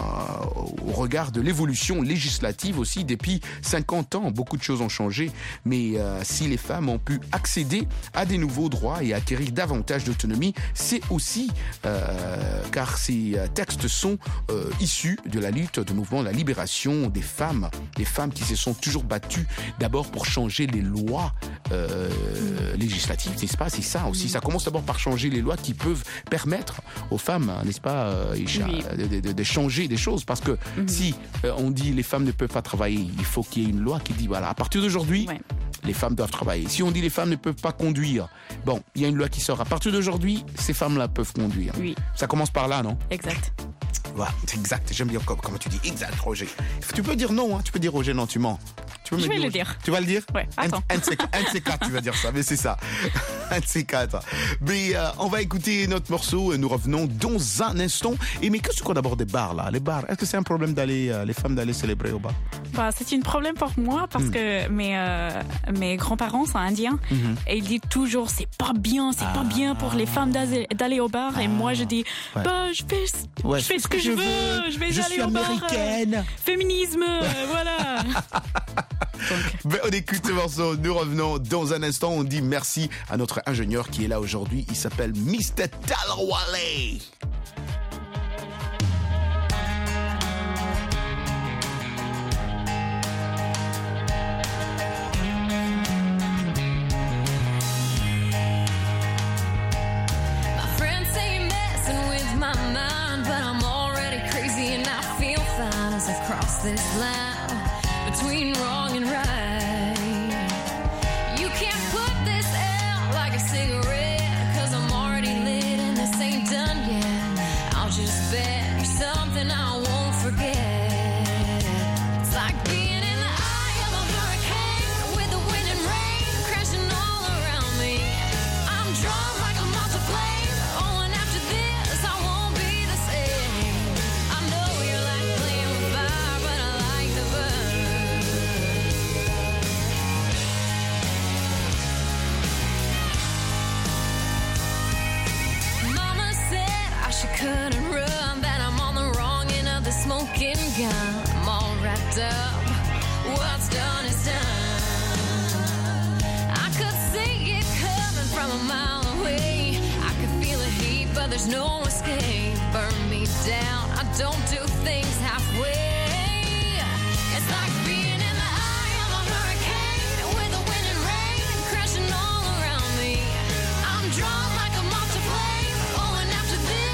au regard de l'évolution législative aussi. Depuis cinquante ans, beaucoup de choses ont changé, mais euh, si les femmes ont pu accéder à des nouveaux droits et acquérir davantage d'autonomie, c'est aussi euh, car ces textes sont euh, issus de la lutte du mouvement de la libération des femmes, des femmes qui se sont toujours battues d'abord pour changer les lois euh, législatives, n'est-ce pas? C'est ça aussi. Ça commence d'abord par changer les lois qui peuvent permettre aux femmes, n'est-ce pas, euh, Isha, oui. de, de, de changer des choses, parce que mm-hmm. si euh, on dit les femmes ne peuvent pas travailler, il faut qu'il y ait une loi qui dit voilà, à partir d'aujourd'hui, ouais. les femmes doivent travailler. Si on dit les femmes ne peuvent pas conduire, bon, il y a une loi qui sort. À partir d'aujourd'hui, ces femmes-là peuvent conduire. Oui. Ça commence par là, non? Exact. Voilà, c'est exact. J'aime bien comment, comment tu dis exact, Roger. Tu peux dire non, hein. Tu peux dire Roger, non, tu mens. Tu peux Je me vais dire, le dire. Tu vas le dire? Ouais, attends. Un, un, de ces, un de ces quatre, tu vas dire ça, mais c'est ça. Un de ces quatre. Mais euh, on va écouter notre morceau et nous revenons dans un instant. Et mais qu'est-ce qu'on d'abord des bars, là? Les bars, est-ce que c'est un problème d'aller, euh, les femmes d'aller célébrer au bar? Bah, c'est un problème pour moi parce mm. que mes, euh, mes grands-parents sont indiens mm-hmm. et ils disent toujours c'est pas bien, c'est ah. pas bien pour les femmes d'aller, d'aller au bar. Ah. Et moi je dis ouais. bah, je fais, ouais, je fais ce que, que je veux, veux. je vais je aller suis au américaine. bar. Euh, féminisme, euh, voilà. Ben, on écoute ce morceau, nous revenons dans un instant. On dit merci à notre ingénieur qui est là aujourd'hui. Il s'appelle mister Talwale. This line between wrong and right. You can't put this out like a cigarette, cause I'm already lit and this ain't done yet. I'll just bet you're something I won't forget. It's like being in the eye of a hurricane with the wind and rain crashing all around me. I'm drawn like a moth to flame. Oh, and after this I won't be the same. I know you're like playing with fire. Cut and run, that I'm on the wrong end of the smoking gun. I'm all wrapped up, what's done is done. I could see it coming from a mile away. I could feel the heat, but there's no escape. Burn me down, I don't do things halfway. It's like being in the eye of a hurricane with the wind and rain crashing all around me. I'm drawn like a moth to flame. Oh, and after this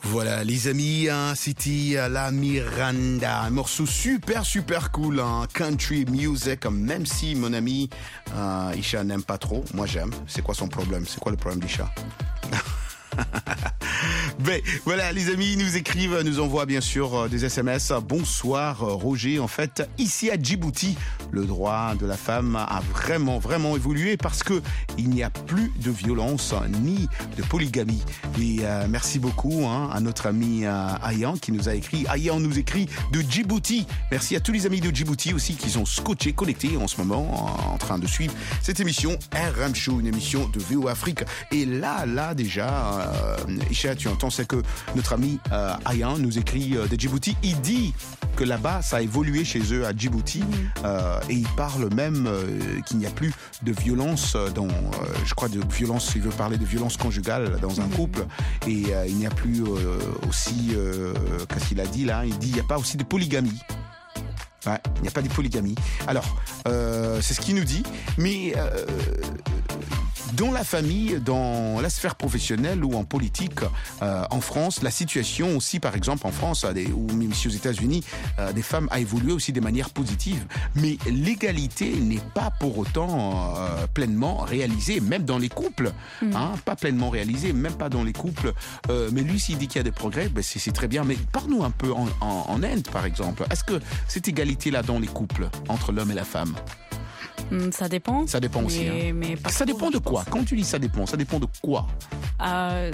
Voilà les amis, hein, c'était La Miranda, un morceau super super cool, hein, country music, même si mon ami euh, Isha n'aime pas trop, moi j'aime. C'est quoi son problème? C'est quoi le problème d'Isha? Ben, voilà, les amis, ils nous écrivent, nous envoient bien sûr des S M S. Bonsoir Roger, en fait, ici à Djibouti, le droit de la femme a vraiment, vraiment évolué parce que il n'y a plus de violence ni de polygamie. Et euh, merci beaucoup hein, à notre ami euh, Ayan qui nous a écrit. Ayan nous écrit de Djibouti. Merci à tous les amis de Djibouti aussi qui sont scotchés, connectés en ce moment, en train de suivre cette émission R M Show, une émission de V O Afrique. Et là, là déjà... Euh, Isha, tu entends, c'est que notre ami euh, Ayan nous écrit euh, de Djibouti. Il dit que là-bas, ça a évolué chez eux à Djibouti euh, et il parle même euh, qu'il n'y a plus de violence dans, euh, je crois, de violence. Il veut parler de violence conjugale dans un couple et euh, il n'y a plus euh, aussi, euh, qu'est-ce qu'il a dit là? Il dit il n'y a pas aussi de polygamie. Ouais, il n'y a pas de polygamie. Alors, euh, c'est ce qu'il nous dit, mais euh, dans la famille, dans la sphère professionnelle ou en politique, euh, en France, la situation aussi, par exemple en France des, ou même ici aux États-Unis, euh, des femmes a évolué aussi de manière positive, mais l'égalité n'est pas pour autant euh, pleinement réalisée, même dans les couples, mmh. hein, pas pleinement réalisée, même pas dans les couples. Euh, mais lui, s'il dit qu'il y a des progrès, ben c'est, c'est très bien. Mais parle-nous un peu en, en, en Inde, par exemple. Est-ce que cette égalité là dans les couples entre l'homme et la femme? Ça dépend. Ça dépend aussi. Mais, hein. mais pas ça trop, dépend de quoi? Quand tu dis ça dépend, ça dépend de quoi? euh,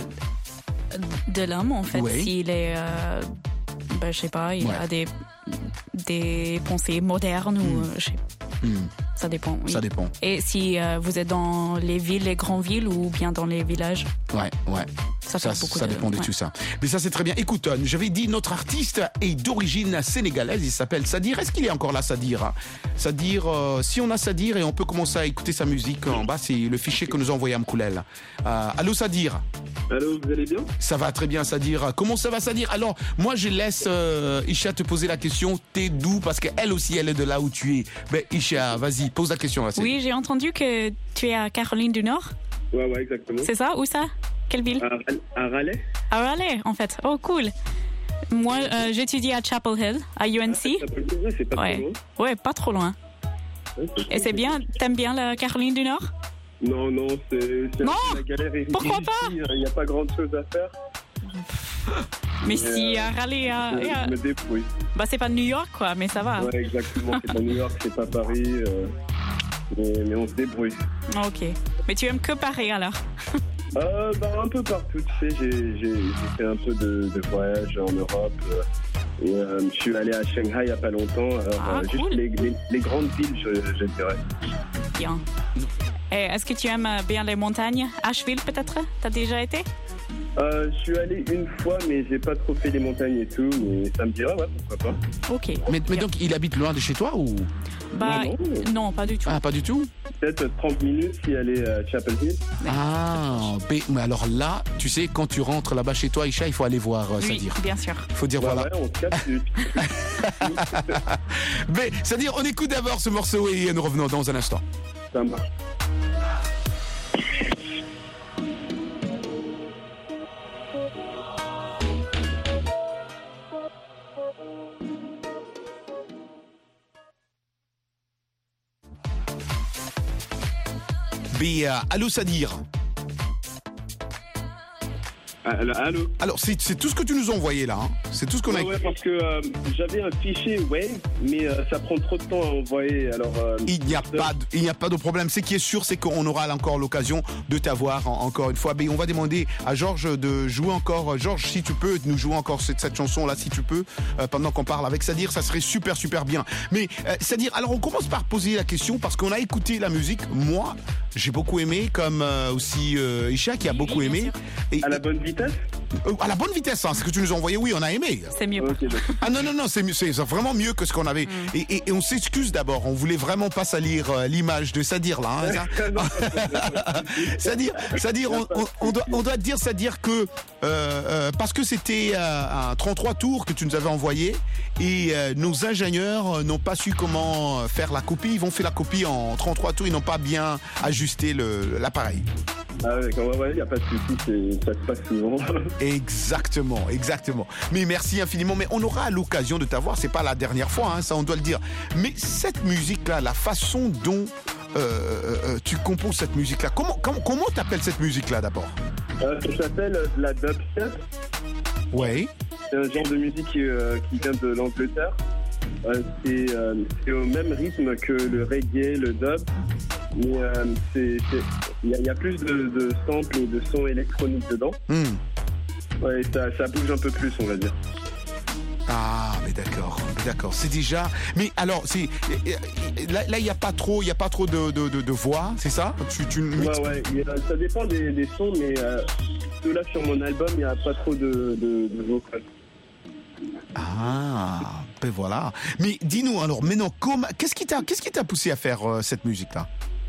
De l'homme, en fait. Oui. S'il est, euh, ben, je sais pas, il ouais. a des, des pensées modernes mmh. ou je sais mmh. Ça dépend. Oui. Ça dépend. Et si euh, vous êtes dans les villes, les grandes villes ou bien dans les villages? Ouais, ouais. Ça, ça, ça de, dépend de ouais. tout ça. Mais ça, c'est très bien. Écoute, j'avais dit, notre artiste est d'origine sénégalaise. Il s'appelle Sadir. Est-ce qu'il est encore là, Sadir? Sadir, euh, si on a Sadir et on peut commencer à écouter sa musique en bas, c'est le fichier que nous a envoyé à Mkoulel. Euh, allô, Sadir? Allô, vous allez bien? Ça va très bien, Sadir. Comment ça va, Sadir? Alors, moi, je laisse euh, Isha te poser la question. T'es d'où? Parce qu'elle aussi, elle est de là où tu es. Ben, Isha, vas-y, pose la question. Là, oui, j'ai entendu que tu es à Caroline du Nord. Ouais, ouais, exactement. C'est ça? Où ça? Quelle ville? À, à Raleigh. À Raleigh, en fait. Oh, cool. Moi, euh, j'étudie à Chapel Hill, à U N C. Ah, c'est pas ouais. trop loin. Ouais, pas trop loin. Ouais, c'est Et c'est bien? T'aimes bien la Caroline du Nord? Non, non, c'est, c'est non la galère. Et pourquoi ici, pas? Il n'y a pas grand chose à faire. Mais si à euh, Raleigh, à, je, à... je me débrouille. Bah, c'est pas New York, quoi, mais ça va. Ouais, exactement. C'est pas New York, c'est pas Paris. Euh... Mais, mais on se débrouille. Ok. Mais tu aimes que Paris, alors? Euh, bah, un peu partout, tu sais, j'ai, j'ai, j'ai fait un peu de, de voyage en Europe. Euh, et, euh, je suis allé à Shanghai il n'y a pas longtemps. Alors, ah, euh, cool. Juste les, les, les grandes villes, je, je dirais. Bien. Et est-ce que tu aimes bien les montagnes? Asheville, peut-être? T'as déjà été? Euh, je suis allé une fois, mais j'ai pas trop fait les montagnes et tout, mais ça me dirait, ouais, pourquoi pas. Ok. Mais, mais donc, il habite loin de chez toi ou? Bah, non, non. non, pas du tout. Ah, pas du tout? Peut-être trente minutes si elle est à Chapel Hill. Ah, mais alors là, tu sais, quand tu rentres là-bas chez toi, Isha, il faut aller voir euh, oui, Sadir. bien sûr. Il faut dire ouais, voilà. Ouais, on se casse. Mais, c'est-à-dire, on écoute d'abord ce morceau et nous revenons dans un instant. Ça marche. Mais, euh, allô, Sadir? Allô, allô. Alors, c'est, c'est tout ce que tu nous as envoyé là, hein. C'est tout ce qu'on ouais, a... Ouais, parce que euh, j'avais un fichier Wave, mais euh, ça prend trop de temps à envoyer, alors... Euh, il n'y a pas de, il n'y a pas de problème. Ce qui est sûr, c'est qu'on aura encore l'occasion de t'avoir en, encore une fois. Mais on va demander à Georges de jouer encore. Georges, si tu peux, nous jouer encore cette, cette chanson-là, si tu peux, euh, pendant qu'on parle avec Sadir, ça serait super, super bien. Mais, euh, Sadir, alors on commence par poser la question, parce qu'on a écouté la musique. Moi, j'ai beaucoup aimé, comme euh, aussi euh, Isha, qui a beaucoup oui, aimé. Et, à la bonne vitesse? Euh, à la bonne vitesse, hein, ce que tu nous as envoyé, oui, on a aimé. C'est mieux. Okay, ah non, non, non, c'est, mieux, c'est vraiment mieux que ce qu'on avait. Mm. Et, et, et on s'excuse d'abord, on voulait vraiment pas salir euh, l'image de Sadir là. Hein, ça. Sadir, Sadir on, on, on, doit, on doit te dire, Sadir, que euh, euh, parce que c'était euh, un trente-trois tours que tu nous avais envoyé et euh, nos ingénieurs n'ont pas su comment faire la copie. Ils vont faire la copie en trente-trois tours, ils n'ont pas bien ajusté le, l'appareil. Ah ouais, quand ouais, il n'y a pas de souci, ça se passe souvent. Exactement, exactement. Mais merci infiniment. Mais on aura l'occasion de t'avoir. C'est pas la dernière fois, hein, ça on doit le dire. Mais cette musique-là, la façon dont euh, euh, tu composes cette musique-là, comment comment comment t'appelles cette musique-là d'abord? euh, Ça s'appelle la dubstep. Ouais. C'est un genre de musique qui, euh, qui vient de l'Angleterre. Euh, c'est, euh, c'est au même rythme que le reggae, le dub. Mais euh, c'est, c'est, il y, y a plus de, de samples et de sons électroniques dedans. Mm. Ouais, ça, ça bouge un peu plus, on va dire. Ah, mais d'accord, mais d'accord. C'est déjà. Mais alors, c'est là, là, il y a pas trop, il y a pas trop de, de, de, de voix, c'est ça? Tu, tu... Ouais, ouais. A, ça dépend des, des sons, mais euh, là sur mon album, il y a pas trop de, de, de vocales. Ah, ben voilà. Mais dis-nous alors, maintenant, comment, qu'est-ce qui t'a, qu'est-ce qui t'a poussé à faire euh, cette musique-là?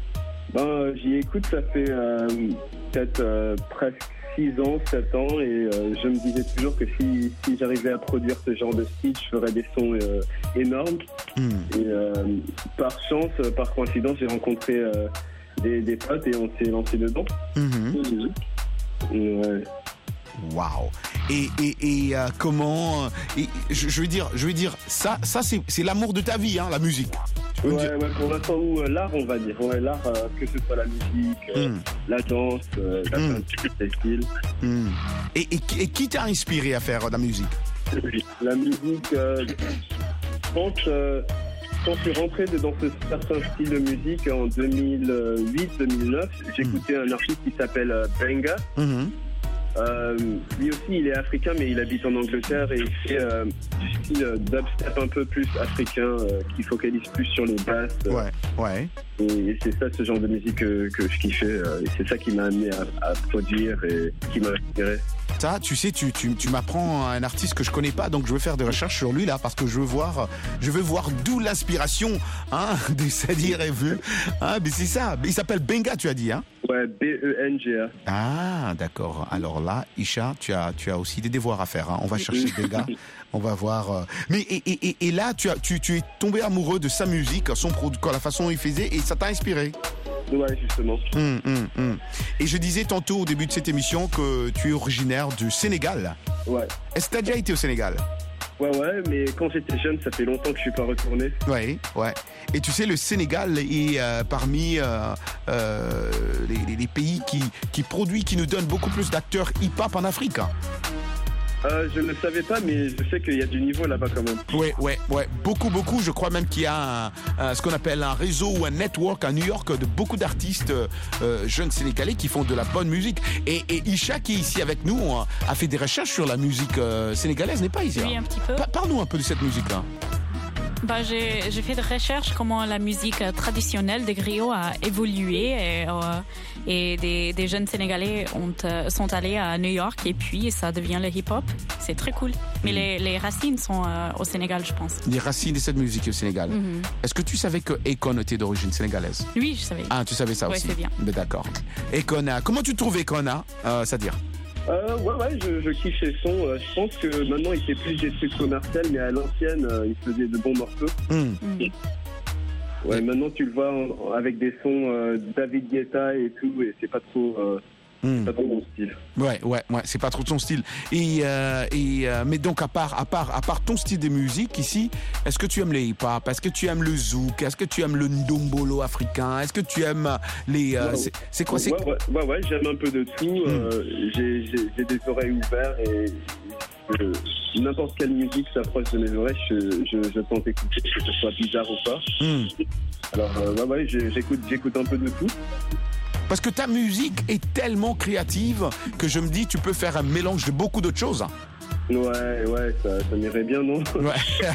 Ben, j'y écoute, ça fait euh, peut-être euh, presque six ans, sept ans, et euh, je me disais toujours que si, si j'arrivais à produire ce genre de style, je ferais des sons euh, énormes. Mm. Et euh, par chance, par coïncidence, j'ai rencontré euh, des, des potes et on s'est lancé dedans. Mm-hmm. Et, ouais. Waouh. Et, et, et euh, comment et, je, je veux dire, je veux dire, ça, ça c'est, c'est l'amour de ta vie, hein, la musique. Ouais, ouais, pour l'instant où euh, l'art, on va dire, ouais, l'art, euh, que ce soit la musique, euh, mm. la danse, euh, la mm. peinture, les styles. Mm. Et, et, et qui t'a inspiré à faire la musique? La musique, euh, je pense, euh, quand je suis rentré dans ce certain style de musique en deux mille huit deux mille neuf, j'écoutais mm. un artiste qui s'appelle euh, Benga. Mm-hmm. Euh, lui aussi, il est africain, mais il habite en Angleterre et il fait euh, du style euh, dubstep un peu plus africain, euh, qui focalise plus sur les basses. Euh, ouais, ouais. Et, et c'est ça, ce genre de musique que, que je kiffais. Euh, et c'est ça qui m'a amené à, à produire et qui m'a inspiré. Ça, tu sais, tu, tu, tu m'apprends un artiste que je connais pas, donc je veux faire des recherches sur lui là, parce que je veux voir, je veux voir d'où l'inspiration, hein, de Sadir est venu. Hein, mais c'est ça. Il s'appelle Benga, tu as dit, hein? Ouais, B E N G A. Ah, d'accord. Alors là, Isha, tu as, tu as aussi des devoirs à faire. Hein. On va chercher Benga. On va voir. Euh... Mais et, et, et là, tu, as, tu, tu es tombé amoureux de sa musique, son produit, la façon dont il faisait, et ça t'a inspiré. Ouais, justement. Hum, hum, hum. Et je disais tantôt au début de cette émission que tu es originaire du Sénégal. Ouais. Est-ce que tu as déjà été au Sénégal? Ouais, ouais, mais quand j'étais jeune, ça fait longtemps que je suis pas retourné. Ouais, ouais. Et tu sais, le Sénégal est euh, parmi euh, euh, les, les, les pays qui, qui produit, qui nous donnent beaucoup plus d'acteurs hip-hop en Afrique. Hein. Euh, je ne le savais pas, mais je sais qu'il y a du niveau là-bas quand même. Ouais, ouais, ouais. Beaucoup, beaucoup. Je crois même qu'il y a un, un, ce qu'on appelle un réseau ou un network à New York de beaucoup d'artistes euh, jeunes sénégalais qui font de la bonne musique. Et, et Isha, qui est ici avec nous, a fait des recherches sur la musique euh, sénégalaise, n'est pas ici? Oui, un petit peu. Pa- Parle-nous un peu de cette musique-là. Bah, j'ai, j'ai fait des recherches comment la musique traditionnelle des griots a évolué et, euh, et des, des jeunes Sénégalais ont, euh, sont allés à New York et puis ça devient le hip-hop. C'est très cool. Mais mm. les, les racines sont euh, au Sénégal, je pense. Les racines de cette musique au Sénégal. Mm-hmm. Est-ce que tu savais que Akon était d'origine sénégalaise? Oui, je savais. Ah, tu savais ça ouais, aussi? Oui, c'est bien. Mais d'accord. Akon, comment tu trouves Akon, euh, c'est-à-dire? Euh, ouais, ouais, je, je kiffe ses sons. Euh, je pense que maintenant, il fait plus des trucs commerciaux, mais à l'ancienne, euh, il faisait de bons morceaux. Mm. Mm. Ouais, maintenant, tu le vois en, avec des sons euh, David Guetta et tout, et c'est pas trop... Euh, Mm. Pas trop mon style. Ouais, ouais, ouais, c'est pas trop ton style. Et, euh, et euh, mais donc à part, à part, à part ton style de musique ici, est-ce que tu aimes les hip-hop? Est-ce que tu aimes le zouk? Est-ce que tu aimes le ndombolo africain? Est-ce que tu aimes les euh, ouais, c'est, c'est quoi? C'est ouais, ouais, ouais, ouais, j'aime un peu de tout. Mm. Euh, j'ai, j'ai, j'ai des oreilles ouvertes et euh, n'importe quelle musique s'approche de mes oreilles, je, je, je tente d'écouter, que ce soit bizarre ou pas. Mm. Alors euh, ouais, ouais, j'écoute, j'écoute un peu de tout. Parce que ta musique est tellement créative que je me dis tu peux faire un mélange de beaucoup d'autres choses. Ouais, ouais, ça, ça m'irait bien, non? Ouais.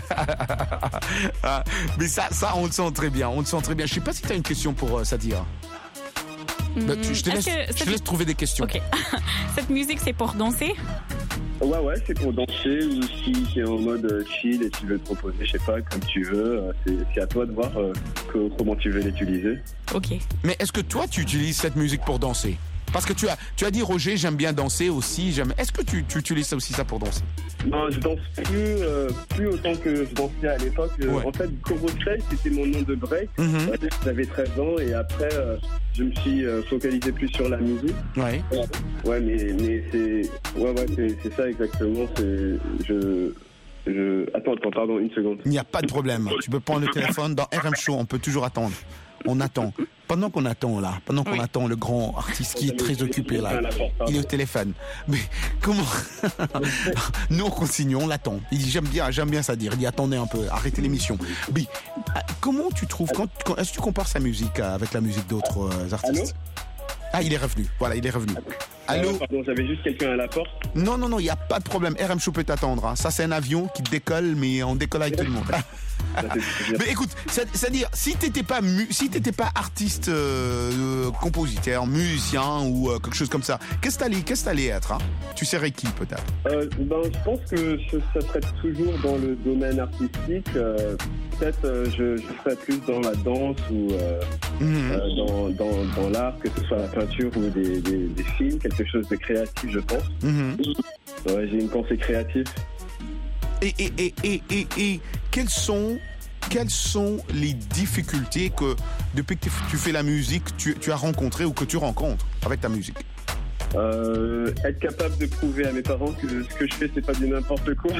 Ah, mais ça, ça, on le sent très bien, on le sent très bien. Je sais pas si tu as une question pour euh, Sadir. Mmh, bah, tu, je te laisse, je te laisse trouver des questions. Ok. Cette musique, c'est pour danser? Ouais, ouais, c'est pour danser ou si tu es en mode chill et tu veux te reposer, je sais pas, comme tu veux. C'est, c'est à toi de voir euh, que, comment tu veux l'utiliser. Ok. Mais est-ce que toi, tu utilises cette musique pour danser? Parce que tu as, tu as dit, Roger, j'aime bien danser aussi. J'aime... Est-ce que tu, tu utilises aussi ça pour danser? Non, je danse plus, euh, plus autant que je dansais à l'époque. Ouais. En fait, Corostyle, c'était mon nom de break. Mm-hmm. J'avais treize ans et après, euh, je me suis euh, focalisé plus sur la musique. Ouais. Ouais, mais, mais c'est, ouais, ouais, c'est, c'est ça exactement. C'est, je, je, attends, attends, pardon, une seconde. Il n'y a pas de problème. Tu peux prendre le téléphone dans R M Show. On peut toujours attendre. On attend. Pendant qu'on attend là, pendant qu'on oui. attend le grand artiste qui est très occupé là, il est au téléphone. Mais comment? Nous on continue, on l'attend. Il dit j'aime bien, j'aime bien ça dire. Il dit attendez un peu, arrêtez l'émission. Mais comment tu trouves quand, quand est-ce que tu compares sa musique avec la musique d'autres euh, artistes? Ah, il est revenu. Voilà, il est revenu. Allô? Euh, pardon, j'avais juste quelqu'un à la porte. Non, non, non, il n'y a pas de problème. R M Show peut t'attendre. Hein. Ça, c'est un avion qui décolle, mais on décolle avec tout le monde. Mais écoute, c'est-à-dire, si t'étais pas mu- si t'étais pas artiste, euh, compositeur, musicien ou euh, quelque chose comme ça, qu'est-ce que t'allais, qu'est-ce que t'allais être? Hein? Tu serais qui peut-être? euh, Ben, je pense que je, ça serait toujours dans le domaine artistique. Euh, peut-être, euh, je, je serais plus dans la danse ou euh, mmh. euh, dans, dans, dans l'art, que ce soit la peinture ou des, des, des films, quelque chose de créatif, je pense. Mmh. Ouais, j'ai une pensée créative. Et, et, et, et, et, et quelles sont, quelles sont les difficultés que, depuis que tu fais la musique, tu, tu as rencontrées ou que tu rencontres avec ta musique? Euh, être capable de prouver à mes parents que ce que je fais, c'est pas du n'importe quoi.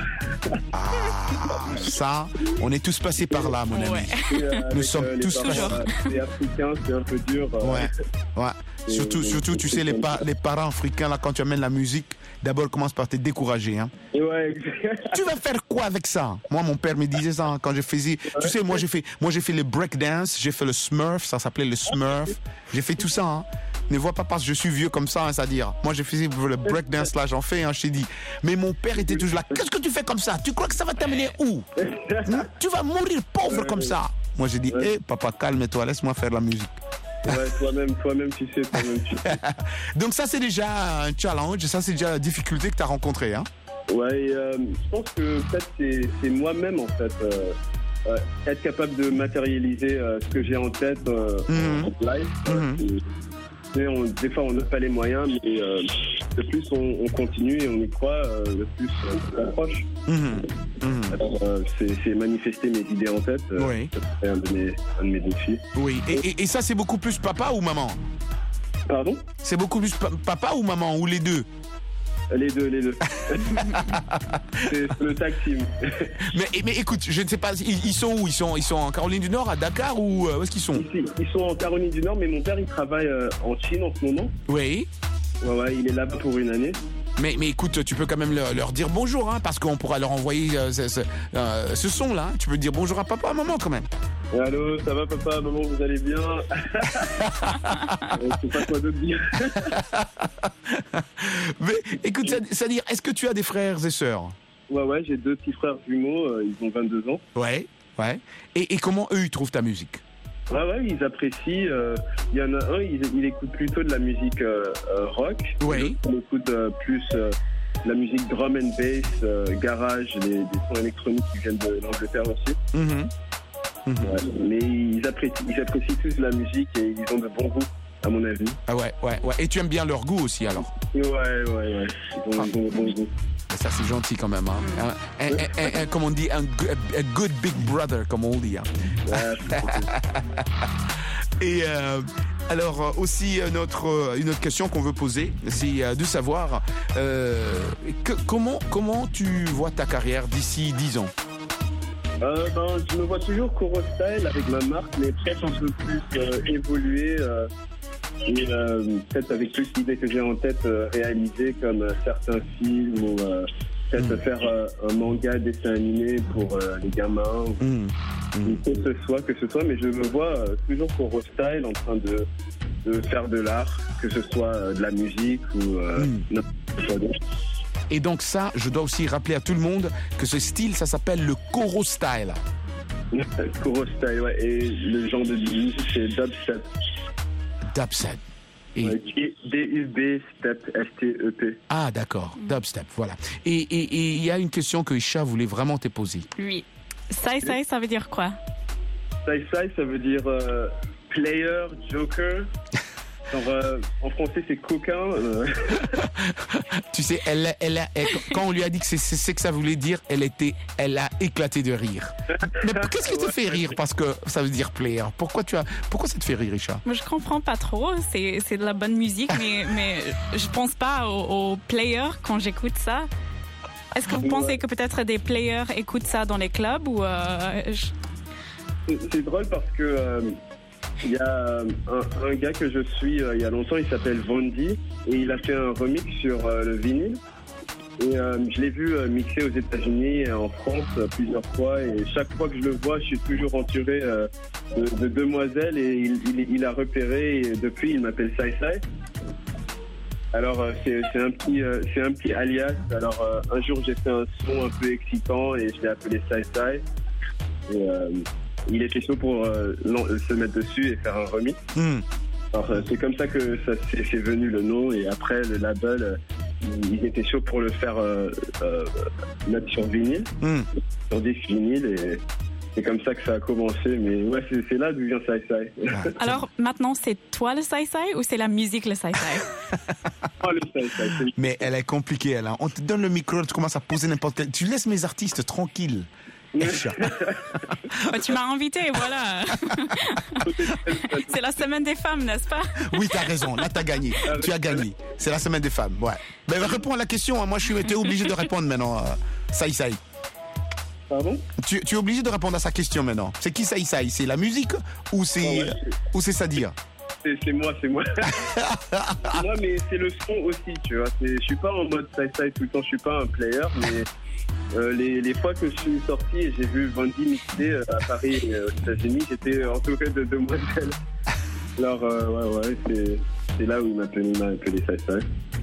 Ah, ça, on est tous passés par là, mon ami. Ouais. Euh, Nous sommes euh, tous passés. Les Africains, c'est un peu dur. Euh, ouais, ouais. Et surtout, et, surtout, tu sais, les, pa- les parents africains, là, quand tu amènes la musique, d'abord, ils commencent par te décourager. Hein. Ouais. Tu vas faire quoi avec ça? Moi, mon père me disait ça hein, quand je faisais. Tu sais, moi, j'ai fait, moi, j'ai fait le breakdance, j'ai fait le Smurf, ça s'appelait le Smurf. J'ai fait tout ça. Hein. Ne vois pas parce que je suis vieux comme ça, hein, c'est-à-dire. Moi, j'ai fait le breakdance là, j'en fais, hein, je t'ai dit. Mais mon père était toujours là. Qu'est-ce que tu fais comme ça? Tu crois que ça va t'amener où? Tu vas mourir pauvre comme ça. Moi, j'ai dit, hé, hey, papa, calme-toi, laisse-moi faire la musique. Ouais, toi-même, toi-même, tu sais, toi-même, tu sais. Donc ça, c'est déjà un challenge, ça, c'est déjà la difficulté que tu as rencontrée, hein? Ouais, euh, je pense que peut-être c'est, c'est moi-même, en fait. Euh, euh, être capable de matérialiser euh, ce que j'ai en tête euh, mm-hmm. en live. Mm-hmm. Euh, on, des fois, on n'a pas les moyens, mais euh, le plus on, on continue et on y croit, euh, le plus on s'approche. Mmh. Mmh. Alors, euh, c'est, c'est manifester mes idées en tête. Euh, oui. C'est un de mes, un de mes défis. Oui. Et, et, et ça, c'est beaucoup plus papa ou maman? Pardon? C'est beaucoup plus pa- papa ou maman, ou les deux? Les deux, les deux. c'est, c'est le tag team. mais, mais écoute, je ne sais pas, ils, ils sont où? Ils sont, ils sont en Caroline du Nord, à Dakar, ou où est-ce qu'ils sont? Ici, ils sont en Caroline du Nord, mais mon père, il travaille euh, en Chine en ce moment. Oui. Ouais, ouais, il est là-bas pour une année. Mais, mais écoute, tu peux quand même leur, leur dire bonjour, hein, parce qu'on pourra leur envoyer euh, ce, ce, euh, ce son-là. Hein. Tu peux dire bonjour à papa, à maman, quand même. Allô, ça va papa, maman, vous allez bien? Je sais pas quoi d'autre dire. Mais écoute, c'est-à-dire, est-ce que tu as des frères et sœurs? Ouais, ouais, j'ai deux petits frères jumeaux, euh, ils ont vingt-deux ans. Ouais, ouais. Et, et comment eux, ils trouvent ta musique? Ouais, ouais, ils apprécient. Il euh, y en a un, il, il écoute plutôt de la musique euh, euh, rock. Oui. Il écoute euh, plus euh, la musique drum and bass, euh, garage, les, des sons électroniques qui viennent de l'Angleterre aussi. Mm-hmm. Mm-hmm. Ouais, mais ils apprécient, ils apprécient tous la musique et ils ont de bons goûts, à mon avis. Ah ouais, ouais, ouais. Et tu aimes bien leur goût aussi, alors? Ouais, ouais, ouais. Ils ont, ah. ils ont de bons goûts. Ça, c'est gentil quand même. Hein. Un, un, un, un, comme on dit, un a good big brother, comme on dit. Hein. Ouais, et euh, alors, aussi, notre, une autre question qu'on veut poser, c'est de savoir euh, que, comment, comment tu vois ta carrière d'ici dix ans? Euh, ben, je me vois toujours Corostyle avec ma marque, mais peut-être un peu plus euh, évolué euh, et euh, peut-être avec plus l'idée que j'ai en tête euh, réalisée comme euh, certains films ou euh, peut-être mmh. faire euh, un manga dessin animé pour euh, les gamins ou mmh. Mmh. que ce soit, que ce soit, mais je me vois euh, toujours Corostyle en train de, de faire de l'art, que ce soit euh, de la musique ou euh, mmh. n'importe quoi d'autre. Et donc ça, je dois aussi rappeler à tout le monde que ce style, ça s'appelle le Corostyle. Corostyle, ouais. Et le genre de musique, c'est dubstep. Dubstep. Et... Ouais, D U B step, S T E P. Ah, d'accord. Dubstep, voilà. Et il y a une question que Isha voulait vraiment te poser. Oui. Sai Sai, ça veut dire quoi? Sai Sai, ça veut dire euh, player, joker. Genre, euh, en français, c'est coquin. Euh... Tu sais, elle, elle, elle, quand on lui a dit que c'est ce que ça voulait dire, elle était, elle a éclaté de rire. Mais qu'est-ce qui te fait rire? Parce que ça veut dire player. Pourquoi tu as, pourquoi ça te fait rire, Isha? Moi, je comprends pas trop. C'est, c'est de la bonne musique, mais, mais je pense pas aux, aux players quand j'écoute ça. Est-ce que vous pensez que peut-être des players écoutent ça dans les clubs ou euh, je... c'est, c'est drôle parce que euh, il y a un, un gars que je suis euh, il y a longtemps, il s'appelle Vondi et il a fait un remix sur euh, le vinyle. Et euh, je l'ai vu euh, mixer aux États-Unis et en France euh, plusieurs fois. Et chaque fois que je le vois, je suis toujours entouré euh, de, de demoiselles et il, il, il a repéré. Et depuis, il m'appelle Sai Sai. Alors euh, c'est, c'est un petit, euh, c'est un petit alias. Alors euh, un jour, j'ai fait un son un peu excitant et je l'ai appelé Sai Sai. Et euh, il était chaud pour euh, se mettre dessus et faire un remix. Mm. Alors euh, c'est comme ça que ça c'est, c'est venu le nom. Et après le label. Euh, Ils étaient chauds pour le faire euh, euh, mettre sur vinyle, mm. sur disque vinyle, et c'est comme ça que ça a commencé. Mais ouais, c'est, c'est là d'où vient Sai Sai. Alors maintenant, c'est toi le Sai Sai ou c'est la musique le Sai Sai? Oh, le Sai Sai. Mais elle est compliquée, elle. Hein. On te donne le micro, tu commences à poser n'importe quel. Tu laisses mes artistes tranquilles. Bah, tu m'as invité, voilà. C'est la semaine des femmes, n'est-ce pas? Oui, t'as raison. Là, t'as gagné. Tu as gagné. C'est la semaine des femmes. Ouais. Mais réponds à la question. Hein. Moi, je suis été obligé de répondre maintenant. Euh, Sai Sai. Pardon? Tu, tu es obligé de répondre à sa question maintenant. C'est qui Sai Sai? C'est la musique ou c'est, oh, ouais, c'est... ou c'est Sadir? C'est, c'est moi, c'est moi. C'est moi, mais c'est le son aussi, tu vois. C'est, je suis pas en mode Sai Sai tout le temps. Je suis pas un player, mais euh, les, les fois que je suis sorti et j'ai vu Vandy mixer euh, à Paris et euh, aux États-Unis, j'étais entouré de demoiselles. Alors, euh, ouais, ouais, c'est, c'est là où il m'a appelé, il m'a appelé Sai Sai.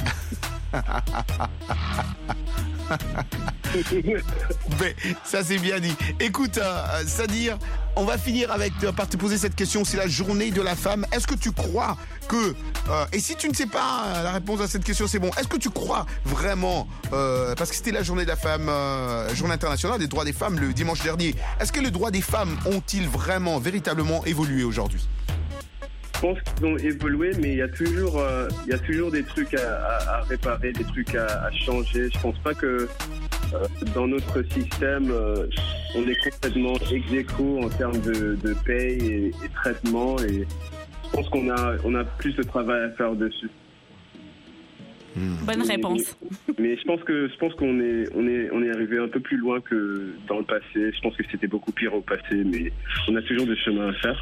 Mais ça c'est bien dit. Écoute, euh, Sadir, on va finir avec euh, par te poser cette question. C'est la journée de la femme. Est-ce que tu crois que euh, et si tu ne sais pas euh, la réponse à cette question, c'est bon. Est-ce que tu crois vraiment euh, parce que c'était la journée de la femme, euh, journée internationale des droits des femmes le dimanche dernier. Est-ce que les droits des femmes ont-ils vraiment, véritablement évolué aujourd'hui? Je pense qu'ils ont évolué, mais il y a toujours, euh, il y a toujours des trucs à, à, à réparer, des trucs à, à changer. Je pense pas que euh, dans notre système, euh, on est complètement ex-aequo en termes de, de paye et, et traitement. Et je pense qu'on a, on a plus de travail à faire dessus. Bonne réponse. Mais, mais je pense que je pense qu'on est on est on est arrivé un peu plus loin que dans le passé. Je pense que c'était beaucoup pire au passé, mais on a toujours du chemin à faire.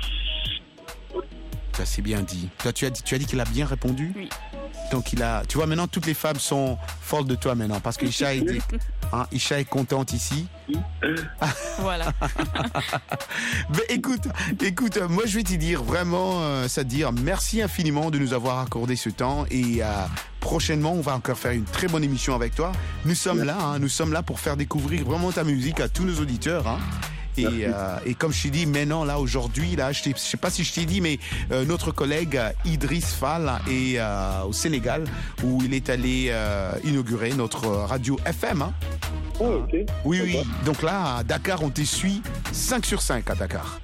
Ça c'est bien dit. Toi, tu as dit, tu as dit qu'il a bien répondu. Oui. Donc il a, tu vois maintenant toutes les femmes sont folles de toi maintenant parce que Isha est, hein, Isha est contente ici. Voilà. Mais écoute, écoute, moi je vais te dire vraiment, euh, ça te dire merci infiniment de nous avoir accordé ce temps et euh, prochainement on va encore faire une très bonne émission avec toi. Nous sommes là, hein, nous sommes là pour faire découvrir vraiment ta musique à tous nos auditeurs. Hein. Et, euh, et comme je t'ai dit, maintenant, là, aujourd'hui, là, je ne sais pas si je t'ai dit, mais euh, notre collègue Idriss Fall est euh, au Sénégal où il est allé euh, inaugurer notre radio F M. Hein. Oh, ok. Oui, oui. Donc là, à Dakar, on te suit cinq sur cinq à Dakar.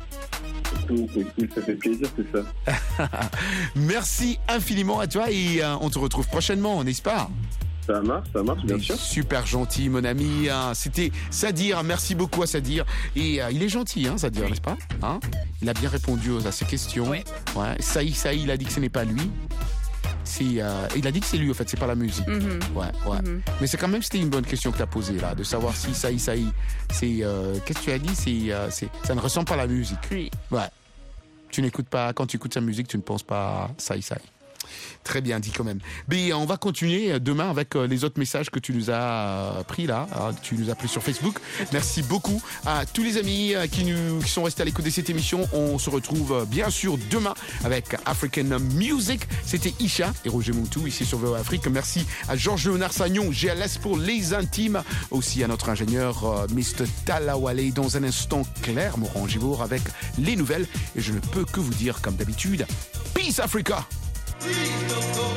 Ça fait plaisir, c'est ça. Merci infiniment à toi et euh, on te retrouve prochainement, n'est-ce pas? Ça marche, ça marche, bien sûr. Super gentil, mon ami. Hein. C'était Sadir. Merci beaucoup à Sadir. Et euh, il est gentil, hein, Sadir, oui. N'est-ce pas, hein? Il a bien répondu à ses questions. Oui. Ouais. Saï, Saï, il a dit que ce n'est pas lui. C'est, euh, il a dit que c'est lui, en fait, c'est pas la musique. Mm-hmm. Ouais, ouais. Mm-hmm. Mais c'est quand même, c'était une bonne question que tu as posée, là, de savoir si Saï, Saï, c'est. Euh, qu'est-ce que tu as dit? C'est, euh, c'est, ça ne ressemble pas à la musique. Oui. Ouais. Tu n'écoutes pas, quand tu écoutes sa musique, tu ne penses pas à Saï, Saï. Très bien dit quand même. Mais on va continuer demain avec les autres messages que tu nous as pris là. Tu nous as pris sur Facebook. Merci beaucoup à tous les amis qui, nous, qui sont restés à l'écoute de cette émission. On se retrouve bien sûr demain avec African Music. C'était Isha et Roger Montou ici sur V O A Afrique. Merci à Georges-Léonard Sagnon, G L S pour les intimes. Aussi à notre ingénieur mister Talawale. Dans un instant, Claire Morangivour avec les nouvelles. Et je ne peux que vous dire comme d'habitude, Peace Africa! Please don't go.